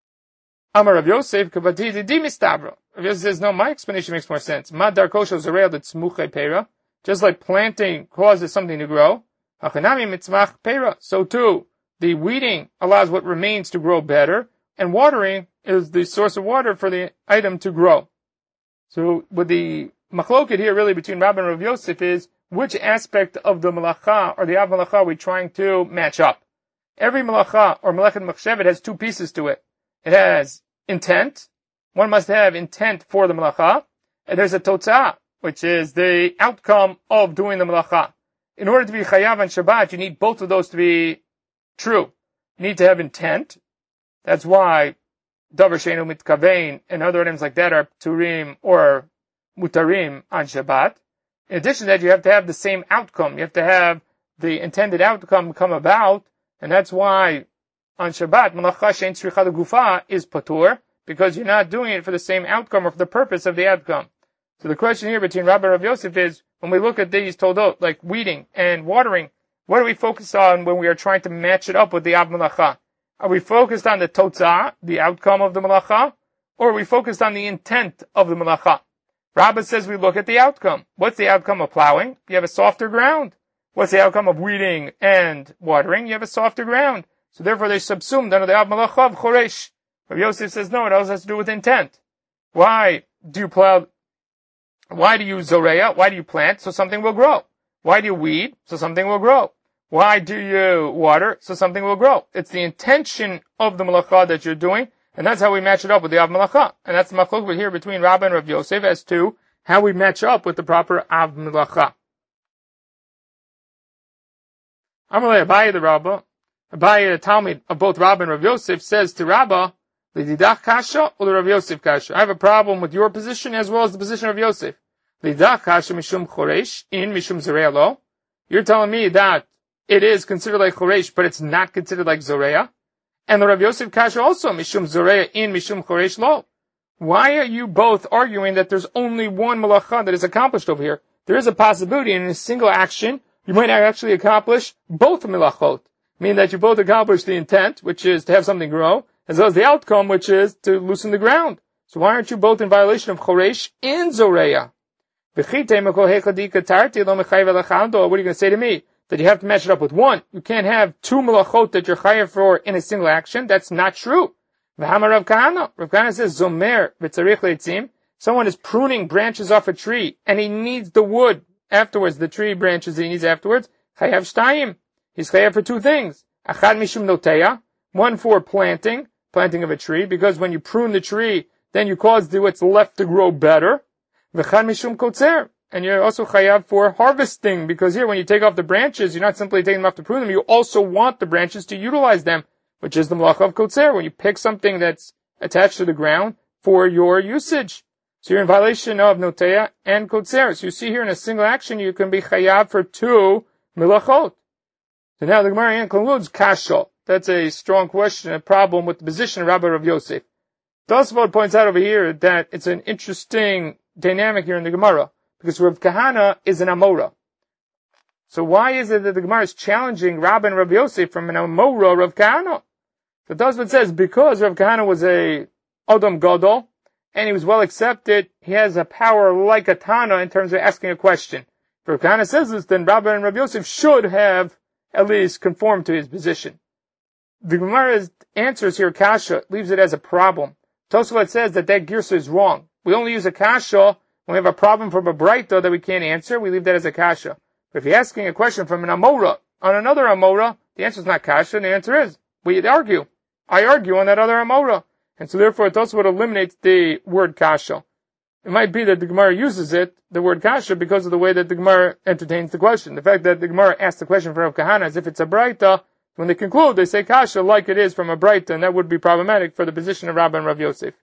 Amar Rav Yosef, Kavati Didi Mistavra. Rav Yosef says, no, my explanation makes more sense. Madar Kosho Zoreya Litzmuchei Pera, just like planting causes something to grow. Hachanami Mitzmach Pera, so too, the weeding allows what remains to grow better, and watering is the source of water for the item to grow. So with the machloket here really between Rabbi and Rav Yosef is which aspect of the malacha or the av malacha are we trying to match up. Every malacha or melechet machshevet has two pieces to it. It has intent. One must have intent for the malacha. And there's a totzah, which is the outcome of doing the malacha. In order to be chayav on Shabbat, you need both of those to be true. You need to have intent. That's why davar sheinu mitkavein and other items like that are turim or mutarim on Shabbat. In addition to that, you have to have the same outcome. You have to have the intended outcome come about, and that's why on Shabbat, malacha shein tzricha legufa is patur, because you're not doing it for the same outcome or for the purpose of the outcome. So the question here between Rabbi and Rav Yosef is, when we look at these toldot, like weeding and watering, what do we focus on when we are trying to match it up with the av malacha? Are we focused on the totzah, the outcome of the malacha, or are we focused on the intent of the malacha? Rabbah says we look at the outcome. What's the outcome of plowing? You have a softer ground. What's the outcome of weeding and watering? You have a softer ground. So therefore they're subsumed under the av malacha of choresh. Rabbi Yosef says no, it also has to do with intent. Why do you plow? Why do you zoreya? Why do you plant? So something will grow. Why do you weed? So something will grow. Why do you water? So something will grow. It's the intention of the malacha that you're doing, and that's how we match it up with the Av Malacha. And that's the machlok here between Rabbah and Rav Yosef as to how we match up with the proper Av Malacha. Amalei Abaye the Rabbah, Abaye the Talmud of both Rabbah and Rav Yosef says to Rabbah, Lididach kasha or Rav Yosef kasha. I have a problem with your position as well as the position of Yosef. Lididach kasha mishum choresh in mishum zoreya lo. You're telling me that it is considered like choresh, but it's not considered like zoreya. And the Rav Yosef kasha also mishum zoreya in mishum choresh lo. Why are you both arguing that there's only one malacha that is accomplished over here? There is a possibility in a single action you might actually accomplish both malachot, meaning that you both accomplish the intent, which is to have something grow, as well as the outcome, which is to loosen the ground. So why aren't you both in violation of choresh and zoreya? What are you going to say to me? That you have to match it up with one. You can't have two malachot that you're chayav for in a single action. That's not true. Rav Kahana says, Zomer v'tzarich leitzim. Someone is pruning branches off a tree, and he needs the wood afterwards, the tree branches that he needs afterwards. Chayav shtayim. He's chayav for two things. Achad mishum noteya. One for planting of a tree, because when you prune the tree, then you cause what's left to grow better. V'chad mishum kotzer. And you're also chayav for harvesting, because here when you take off the branches, you're not simply taking them off to prune them, you also want the branches to utilize them, which is the malacha of kotzer, when you pick something that's attached to the ground for your usage. So you're in violation of noteya and kotzer. So you see here in a single action, you can be chayav for two milachot. So now the Gemara concludes kasha. That's a strong question, a problem with the position of Rabbi Rav Yosef. Tosfot points out over here that it's an interesting dynamic here in the Gemara, because Rav Kahana is an Amora. So why is it that the Gemara is challenging Rabbi and Rav Yosef from an Amora Rav Kahana? So Tosfot says because Rav Kahana was a Adam Gadol, and he was well accepted, he has a power like a Tana in terms of asking a question. If Rav Kahana says this, then Rabbi and Rav Yosef should have at least conformed to his position. The Gemara's answers here, kasha, leaves it as a problem. Tosfot says that girsa is wrong. We only use a kasha when we have a problem from a braita that we can't answer. We leave that as a kasha. But if you're asking a question from an amora on another amora, the answer is not kasha. The answer is we argue. I argue on that other amora, and so therefore Tosfot eliminates the word kasha. It might be that the Gemara uses the word kasha, because of the way that the Gemara entertains the question. The fact that the Gemara asks the question for Rav Kahana as if it's a braita. When they conclude, they say kasha like it is from a braita, and that would be problematic for the position of Rabbah and Rav Yosef.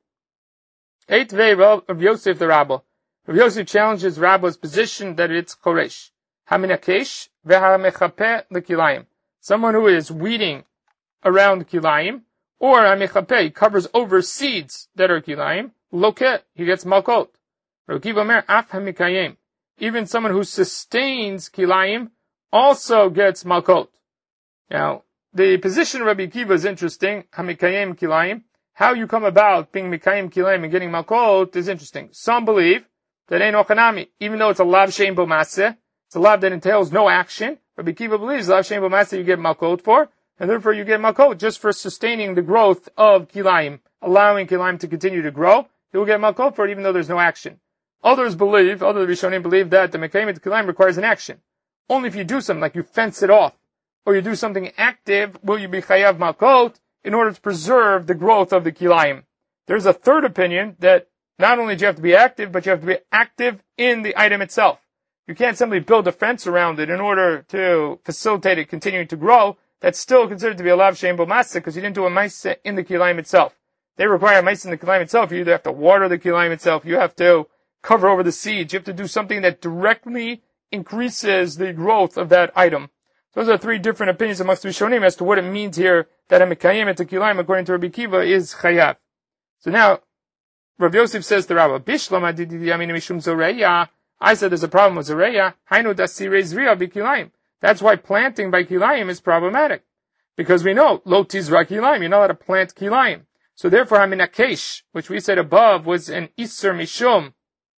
8 Rav Yosef the Rabbah. Rav Yosef challenges Rabbah's position that it's choresh. Haminakesh ve'hamechapeh l'kilayim. Someone who is weeding around kilayim, or hamechapeh, covers over seeds that are kilayim, loket, he gets malkot. Rav Kiva Omer af hamikayim. Even someone who sustains kilayim also gets malkot. Now, the position of Rabbi Akiva is interesting. Hamikayim kilayim. How you come about being mikayim kilayim and getting malkot is interesting. Some believe that ain't ochanami, even though it's a lav shein bo maseh, it's a lav that entails no action. Rabbi Akiva believes lav shein bo maseh you get malkot for, and therefore you get malkot just for sustaining the growth of kilayim, allowing kilayim to continue to grow. You will get malkot for it even though there's no action. Other Rishonim believe that the mikayim kilayim requires an action. Only if you do something, like you fence it off, or you do something active, will you be chayav malkot in order to preserve the growth of the kilayim. There's a third opinion that not only do you have to be active, but you have to be active in the item itself. You can't simply build a fence around it in order to facilitate it continuing to grow. That's still considered to be a lav shein bo maseh, because you didn't do a ma'aseh in the kilayim itself. They require a ma'aseh in the kilayim itself. You either have to water the kilayim itself, you have to cover over the seeds, you have to do something that directly increases the growth of that item. Those are three different opinions amongst the Rishonim as to what it means here that a mekayim et kilayim, according to Rabbi Akiva, is chayav. So now, Rav Yosef says to Rabbah, Bishlam adidi yamin mishum zoreya. I said there's a problem with zoreya. Hainu dasirei zriya bikilayim. That's why planting by kilayim is problematic, because we know lo tizra kilayim. You're not allowed to plant kilayim. So therefore, haminakesh, which we said above was an iser mishum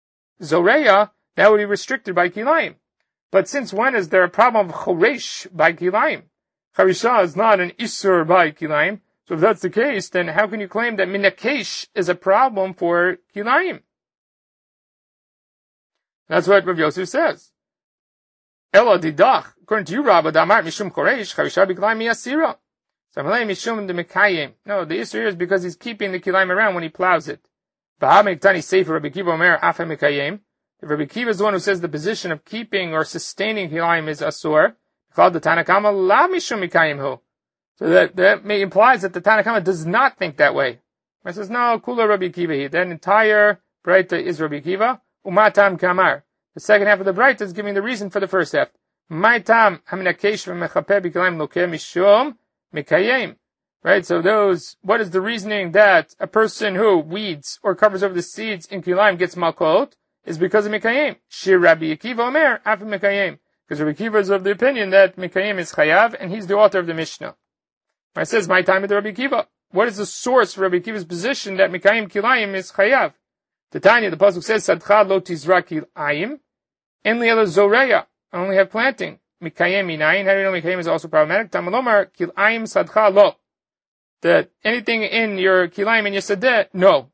zoreya, that would be restricted by kilayim. But since when is there a problem of choresh by kilayim? Charisha is not an isur by kilayim. So if that's the case, then how can you claim that minakesh is a problem for kilayim? That's what Rav Yosef says. Ela didach, according to you, Rabbi, damar mishum choresh, chavisha b'kilayim miyasira. Samalei mishum de mekayim. No, the issue here is because he's keeping the kilayim around when he plows it. V'ha mektani sefer Rabbi Kiva omer afa mekayim. If Rabbi Kiva is the one who says the position of keeping or sustaining kilayim is asur, called the Tanakama la mishum mekayim hu. So that implies that the Tanakama does not think that way. It says, no, kula Rabbi Kiva here. That entire Breita is Rabbi Kiva. Umatam kamar. The second half of the Breita is giving the reason for the first half. Maitam haminakesh v'mechaper b'kilayim lokeh mishum mekayim. Right, so what is the reasoning that a person who weeds or covers over the seeds in kilayim gets malkot is because of mekayim. Shir Rabbi Akiva omer af mekayim. Because Rabbi Akiva is of the opinion that mekayim is chayav, and he's the author of the Mishnah. It says, my time with Rabbi Akiva. What is the source for Rabbi Akiva's position that mekayim kilayim is chayav? Tanya, the pasuk says, Sadcha lo tizra kilayim, en li'ela zoreya. I only have planting. Mikayim minayin. How do you know mikayim is also problematic? Tamalomar kilayim sadcha lo. That anything in your kilayim and your sadeh, no.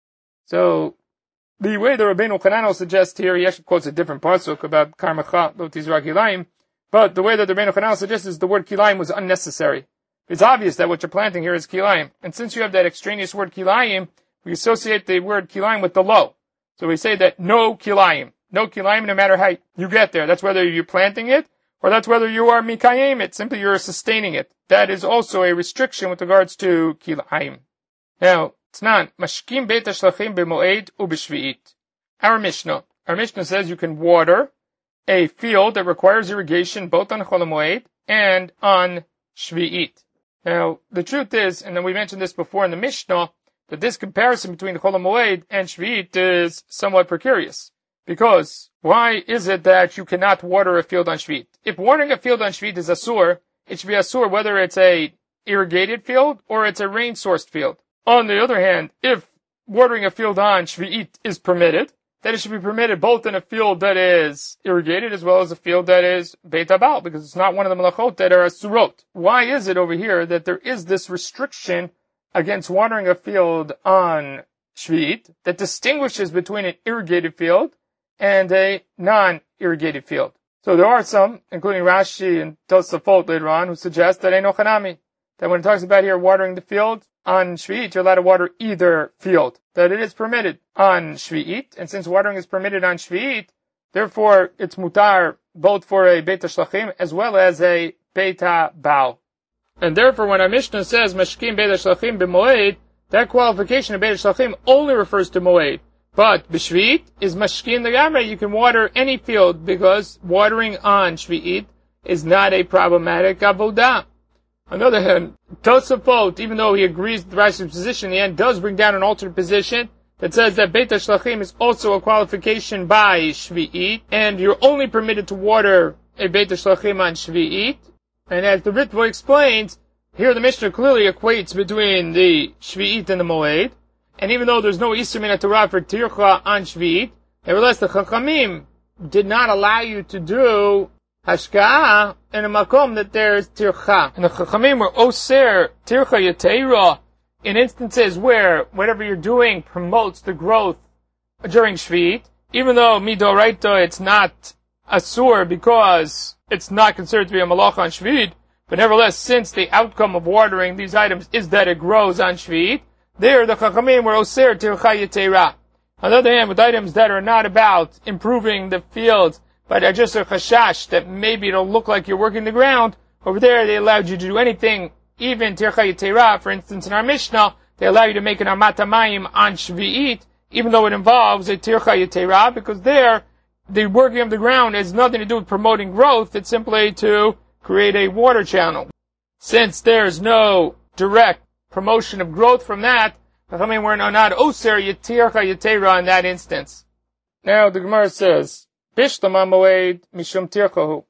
So, the way the Rabbeinu Chananel suggests here, he actually quotes a different pasuk about karmacha lo tizra kilayim, but the way that the Rabbeinu Chananel suggests is the word kilayim was unnecessary. It's obvious that what you're planting here is kilayim. And since you have that extraneous word kilayim, we associate the word kilayim with the lo. So we say that no kilayim. No kilayim no matter how you get there. That's whether you're planting it, or that's whether you are mikayim it. Simply you're sustaining it. That is also a restriction with regards to kilayim. Now, Tznan, mashkim beit hashlachim b'moed u'b'shvi'it. Our Mishnah says you can water a field that requires irrigation both on Chol HaMoed and on Shvi'it. Now, the truth is, and then we mentioned this before in the Mishnah, that this comparison between Chol HaMoed and Shvi'it is somewhat precarious. Because, why is it that you cannot water a field on Shvi'it? If watering a field on Shvi'it is asur, it should be asur whether it's a irrigated field or it's a rain-sourced field. On the other hand, if watering a field on Shvi'it is permitted, then it should be permitted both in a field that is irrigated as well as a field that is Beit Habal, because it's not one of the melachot that are asurot. Why is it over here that there is this restriction against watering a field on Shvi'it that distinguishes between an irrigated field and a non-irrigated field? So there are some, including Rashi and Tosafot later on, who suggest that Eino Chanami, that when it talks about here watering the field on Shvi'it, you're allowed to water either field, that it is permitted on Shvi'it, and since watering is permitted on Shvi'it, therefore it's mutar both for a Beit HaShlachim as well as a Beit HaBaal. And therefore when our Mishnah says Mashkim Beit HaShlachim b'moed, that qualification of Beit HaShlachim only refers to moed. But b'shvi'it is mashkin legamrei. You can water any field because watering on shvi'it is not a problematic avodah. On the other hand, Tosafot, even though he agrees with Rashi's position, in the end does bring down an alternate position that says that Beit HaShlachim is also a qualification by shvi'it, and you're only permitted to water a Beit HaShlachim on shvi'it. And as the Ritva explains, here the Mishnah clearly equates between the shvi'it and the moed. And even though there's no Isur Min HaTorah for Tircha on Shvi'it, nevertheless the Chachamim did not allow you to do Hashka'ah in a Makom that there's Tircha. And the Chachamim were Oser Tircha Yateira in instances where whatever you're doing promotes the growth during Shvi'it, even though Midoraita it's not Asur because it's not considered to be a Malach on Shvi'it, but nevertheless since the outcome of watering these items is that it grows on Shvi'it, there, the Chachamim were Oser Tircha Yateira. On the other hand, with items that are not about improving the fields, but are just a chashash, that maybe it'll look like you're working the ground, over there they allowed you to do anything, even Tircha Yateira. For instance, in our Mishnah, they allow you to make an Amat HaMayim on Shvi'it, even though it involves a Tircha Yateira, because there, the working of the ground has nothing to do with promoting growth, it's simply to create a water channel. Since there's no direct promotion of growth from that, Chachamim were not Oser Tircha Yateira in that instance. Now the Gemara says, Bishlama Moed Mishum Tirchahu.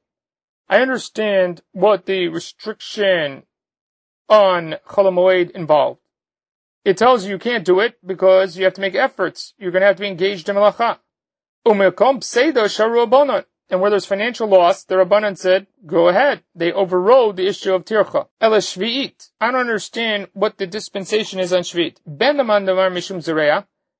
I understand what the restriction on Chol HaMoed involved. It tells you can't do it because you have to make efforts. You're going to have to be engaged in Melacha. Umekom Pseido Sharu Abonon. And where there's financial loss, the Rabbanan said, go ahead. They overrode the issue of Tircha. Ela Shvi'it. I don't understand what the dispensation is on Shvi'it. Ben Laman Davar Mishum Zereya.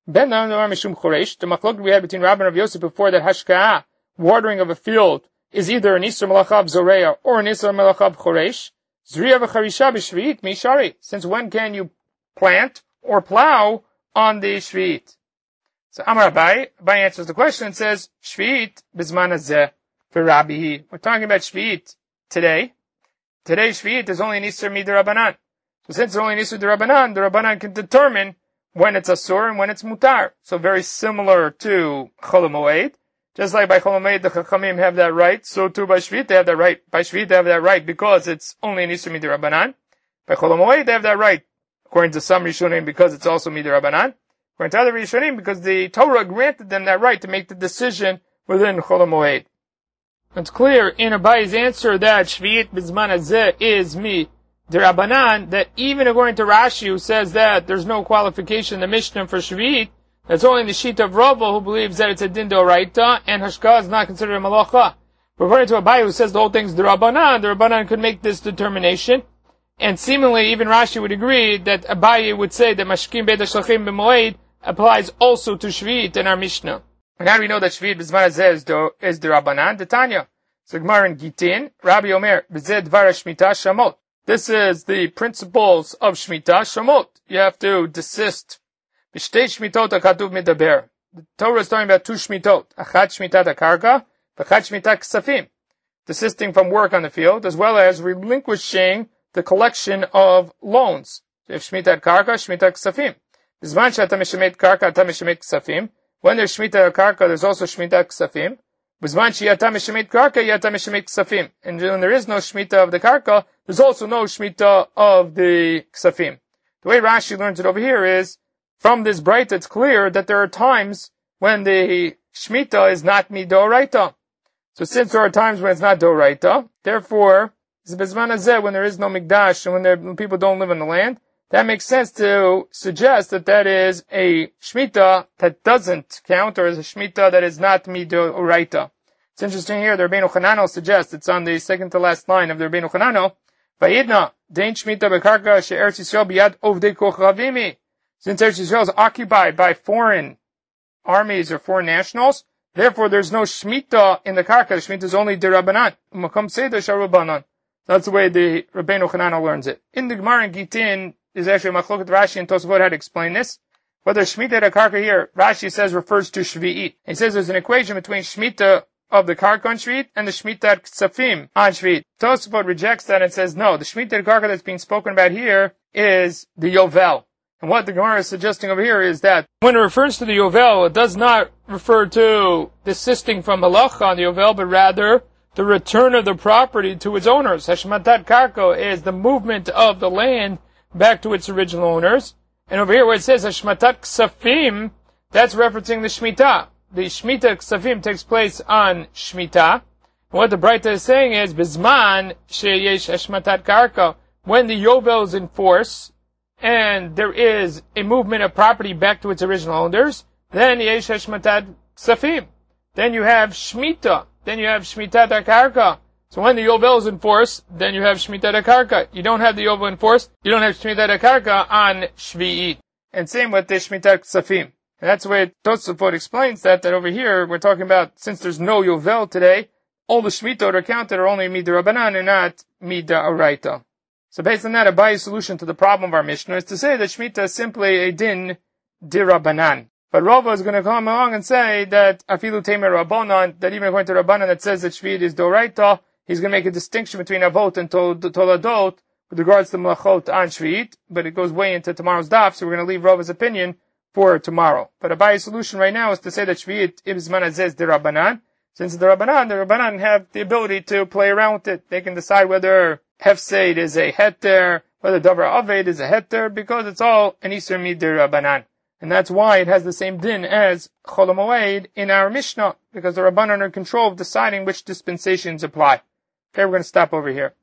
Ben Namar Mishum Choresh, the machlok we had between Rabbi and Rav Yosef before that hashka'ah, watering of a field, is either an Isur Malachav Zoreya or an Isur Malachav Choresh. Zriya v'charisha b'shvi'it mishari. Since when can you plant or plow on the Shvi'it? So Amar Abai answers the question and says, Shvi'it b'zman hazeh v'rabihi. We're talking about Shvi'it today. Today Shvi'it is only an Isur Mid'Rabbanan. So since it's only an Isur D'Rabbanan, the Rabbanan can determine when it's Asur and when it's Mutar. So very similar to Chol HaMoed. Just like by Chol HaMoed the Chachamim have that right, so too by Shvi'it they have that right. By Shvi'it they have that right because it's only an Isur Mid'Rabbanan. By Chol HaMoed they have that right, according to some Rishonim, because it's also Mid'Rabbanan. According to other Rishonim, because the Torah granted them that right to make the decision within Chol HaMoed. It's clear in Abai's answer that Shvi'it B'zman Hazeh is Mid'Rabbanan, that even according to Rashi, who says that there's no qualification in the Mishnah for Shvi'it, that's only in the sheet of Rava, who believes that it's a din d'oraita, and hashka'ah is not considered a malacha. But according to Abai, who says the whole thing's d'Rabbanan, the Rabbanan could make this determination. And seemingly, even Rashi would agree that Abai would say that Mashkim Beit HaShlachim B'Moed applies also to Shvi'it in our Mishnah. And how do we know that Shvi'it B'zman Hazeh is d'Rabbanan? The Tanya. So Gemara in Gitin, Rabbi Omer, B'zeh Dvar HaShmitah Shamot. This is the principles of Shmitah Shamot. You have to desist. B'shtei Shmitot HaKatuv Medaber. The Torah is talking about two Shmitot. Achat Shmitat HaKarka, v'achat Shmitat Ksafim. Desisting from work on the field, as well as relinquishing the collection of loans. So you have Shmitat Karka, Shmitat Ksafim. B'zman she'ata meshemet Karka, ata meshemet Ksafim. When there's Shmitat Karka, there's also Shmitat Ksafim. B'zman she'ata meshemet Karka, yata meshemet Ksafim. And when there is no Shmita of the Karka, there's also no Shmita of the Ksafim. The way Rashi learns it over here is, from this bright, it's clear that there are times when the Shmita is not Midoraita. So since there are times when it's not Doraita, therefore, Bezman Hazeh, when there is no Mikdash and when people don't live on the land, that makes sense to suggest that that is a Shmita that doesn't count, or is a Shmita that is not Midoraita. It's interesting here, the Rabbeinu Chananel suggests, it's on the second to last line of the Rabbeinu Chananel, Vayidna, Dein Shmita Bekarka She'eretz Yisrael Biyad Ovdei Kochavimi. Since Eretz Yisrael is occupied by foreign armies or foreign nationals, therefore there's no Shemitah in the Karka. The Shemitah is only D'Rabbanan. U'makom Seder Sharubanan. That's the way the Rabbeinu Chananel learns it. In the Gemara in Gitin, there's actually a Machloket Rashi and Tosafot had to explain this. Whether Shemitah of the Karka here, Rashi says refers to Shvi'it. He says there's an equation between Shemitah of the Karka on Shvi'it and the Shemitah Ksafim on Shvi'it. Tosafot rejects that and says no, the Shemitah of the Karka that's being spoken about here is the Yovel. And what the Gemara is suggesting over here is that when it refers to the Yovel, it does not refer to desisting from halacha on the Yovel, but rather the return of the property to its owners. Hashmatat Karka is the movement of the land back to its original owners. And over here where it says Hashmatat Ksafim, that's referencing the Shemitah. The Shemitah Ksafim takes place on Shemitah. And what the Braita is saying is, Bizman sheyesh Hashmatat Karka, when the Yovel is in force, and there is a movement of property back to its original owners, then yesh hashmatat ksafim. Then you have Shemitah. Then you have Shmitat HaKarka. So when the Yovel is in force, then you have Shmitat HaKarka. You don't have the Yovel in force, you don't have Shmitat HaKarka on Shvi'it. And same with the Shmitat Ksafim. And that's the way Tosafot explains that over here, we're talking about, since there's no Yovel today, all the Shmitot are counted are only Mid'Rabbanan and not Mid'Oraita. So based on that, Abai's solution to the problem of our Mishnah is to say that Shemitah is simply a din d'Rabbanan. But Rava is going to come along and say that Afilu Temer Rabbanan, that even according to Rabbanan that says that Shvi'it is Doraita, he's going to make a distinction between Avot and Toladot with regards to Malachot on Shvi'it, but it goes way into tomorrow's daf, so we're going to leave Rava's opinion for tomorrow. But Abai's solution right now is to say that Shvi'it is Manazez d'Rabbanan. Since the Rabbanan have the ability to play around with it. They can decide whether Hefseid is a heter, whether Davar Aved is a heter, because it's all an Isur Mid'Rabbanan. And that's why it has the same din as Chol HaMoed in our Mishnah, because the Rabbanan are in control of deciding which dispensations apply. Okay, we're going to stop over here.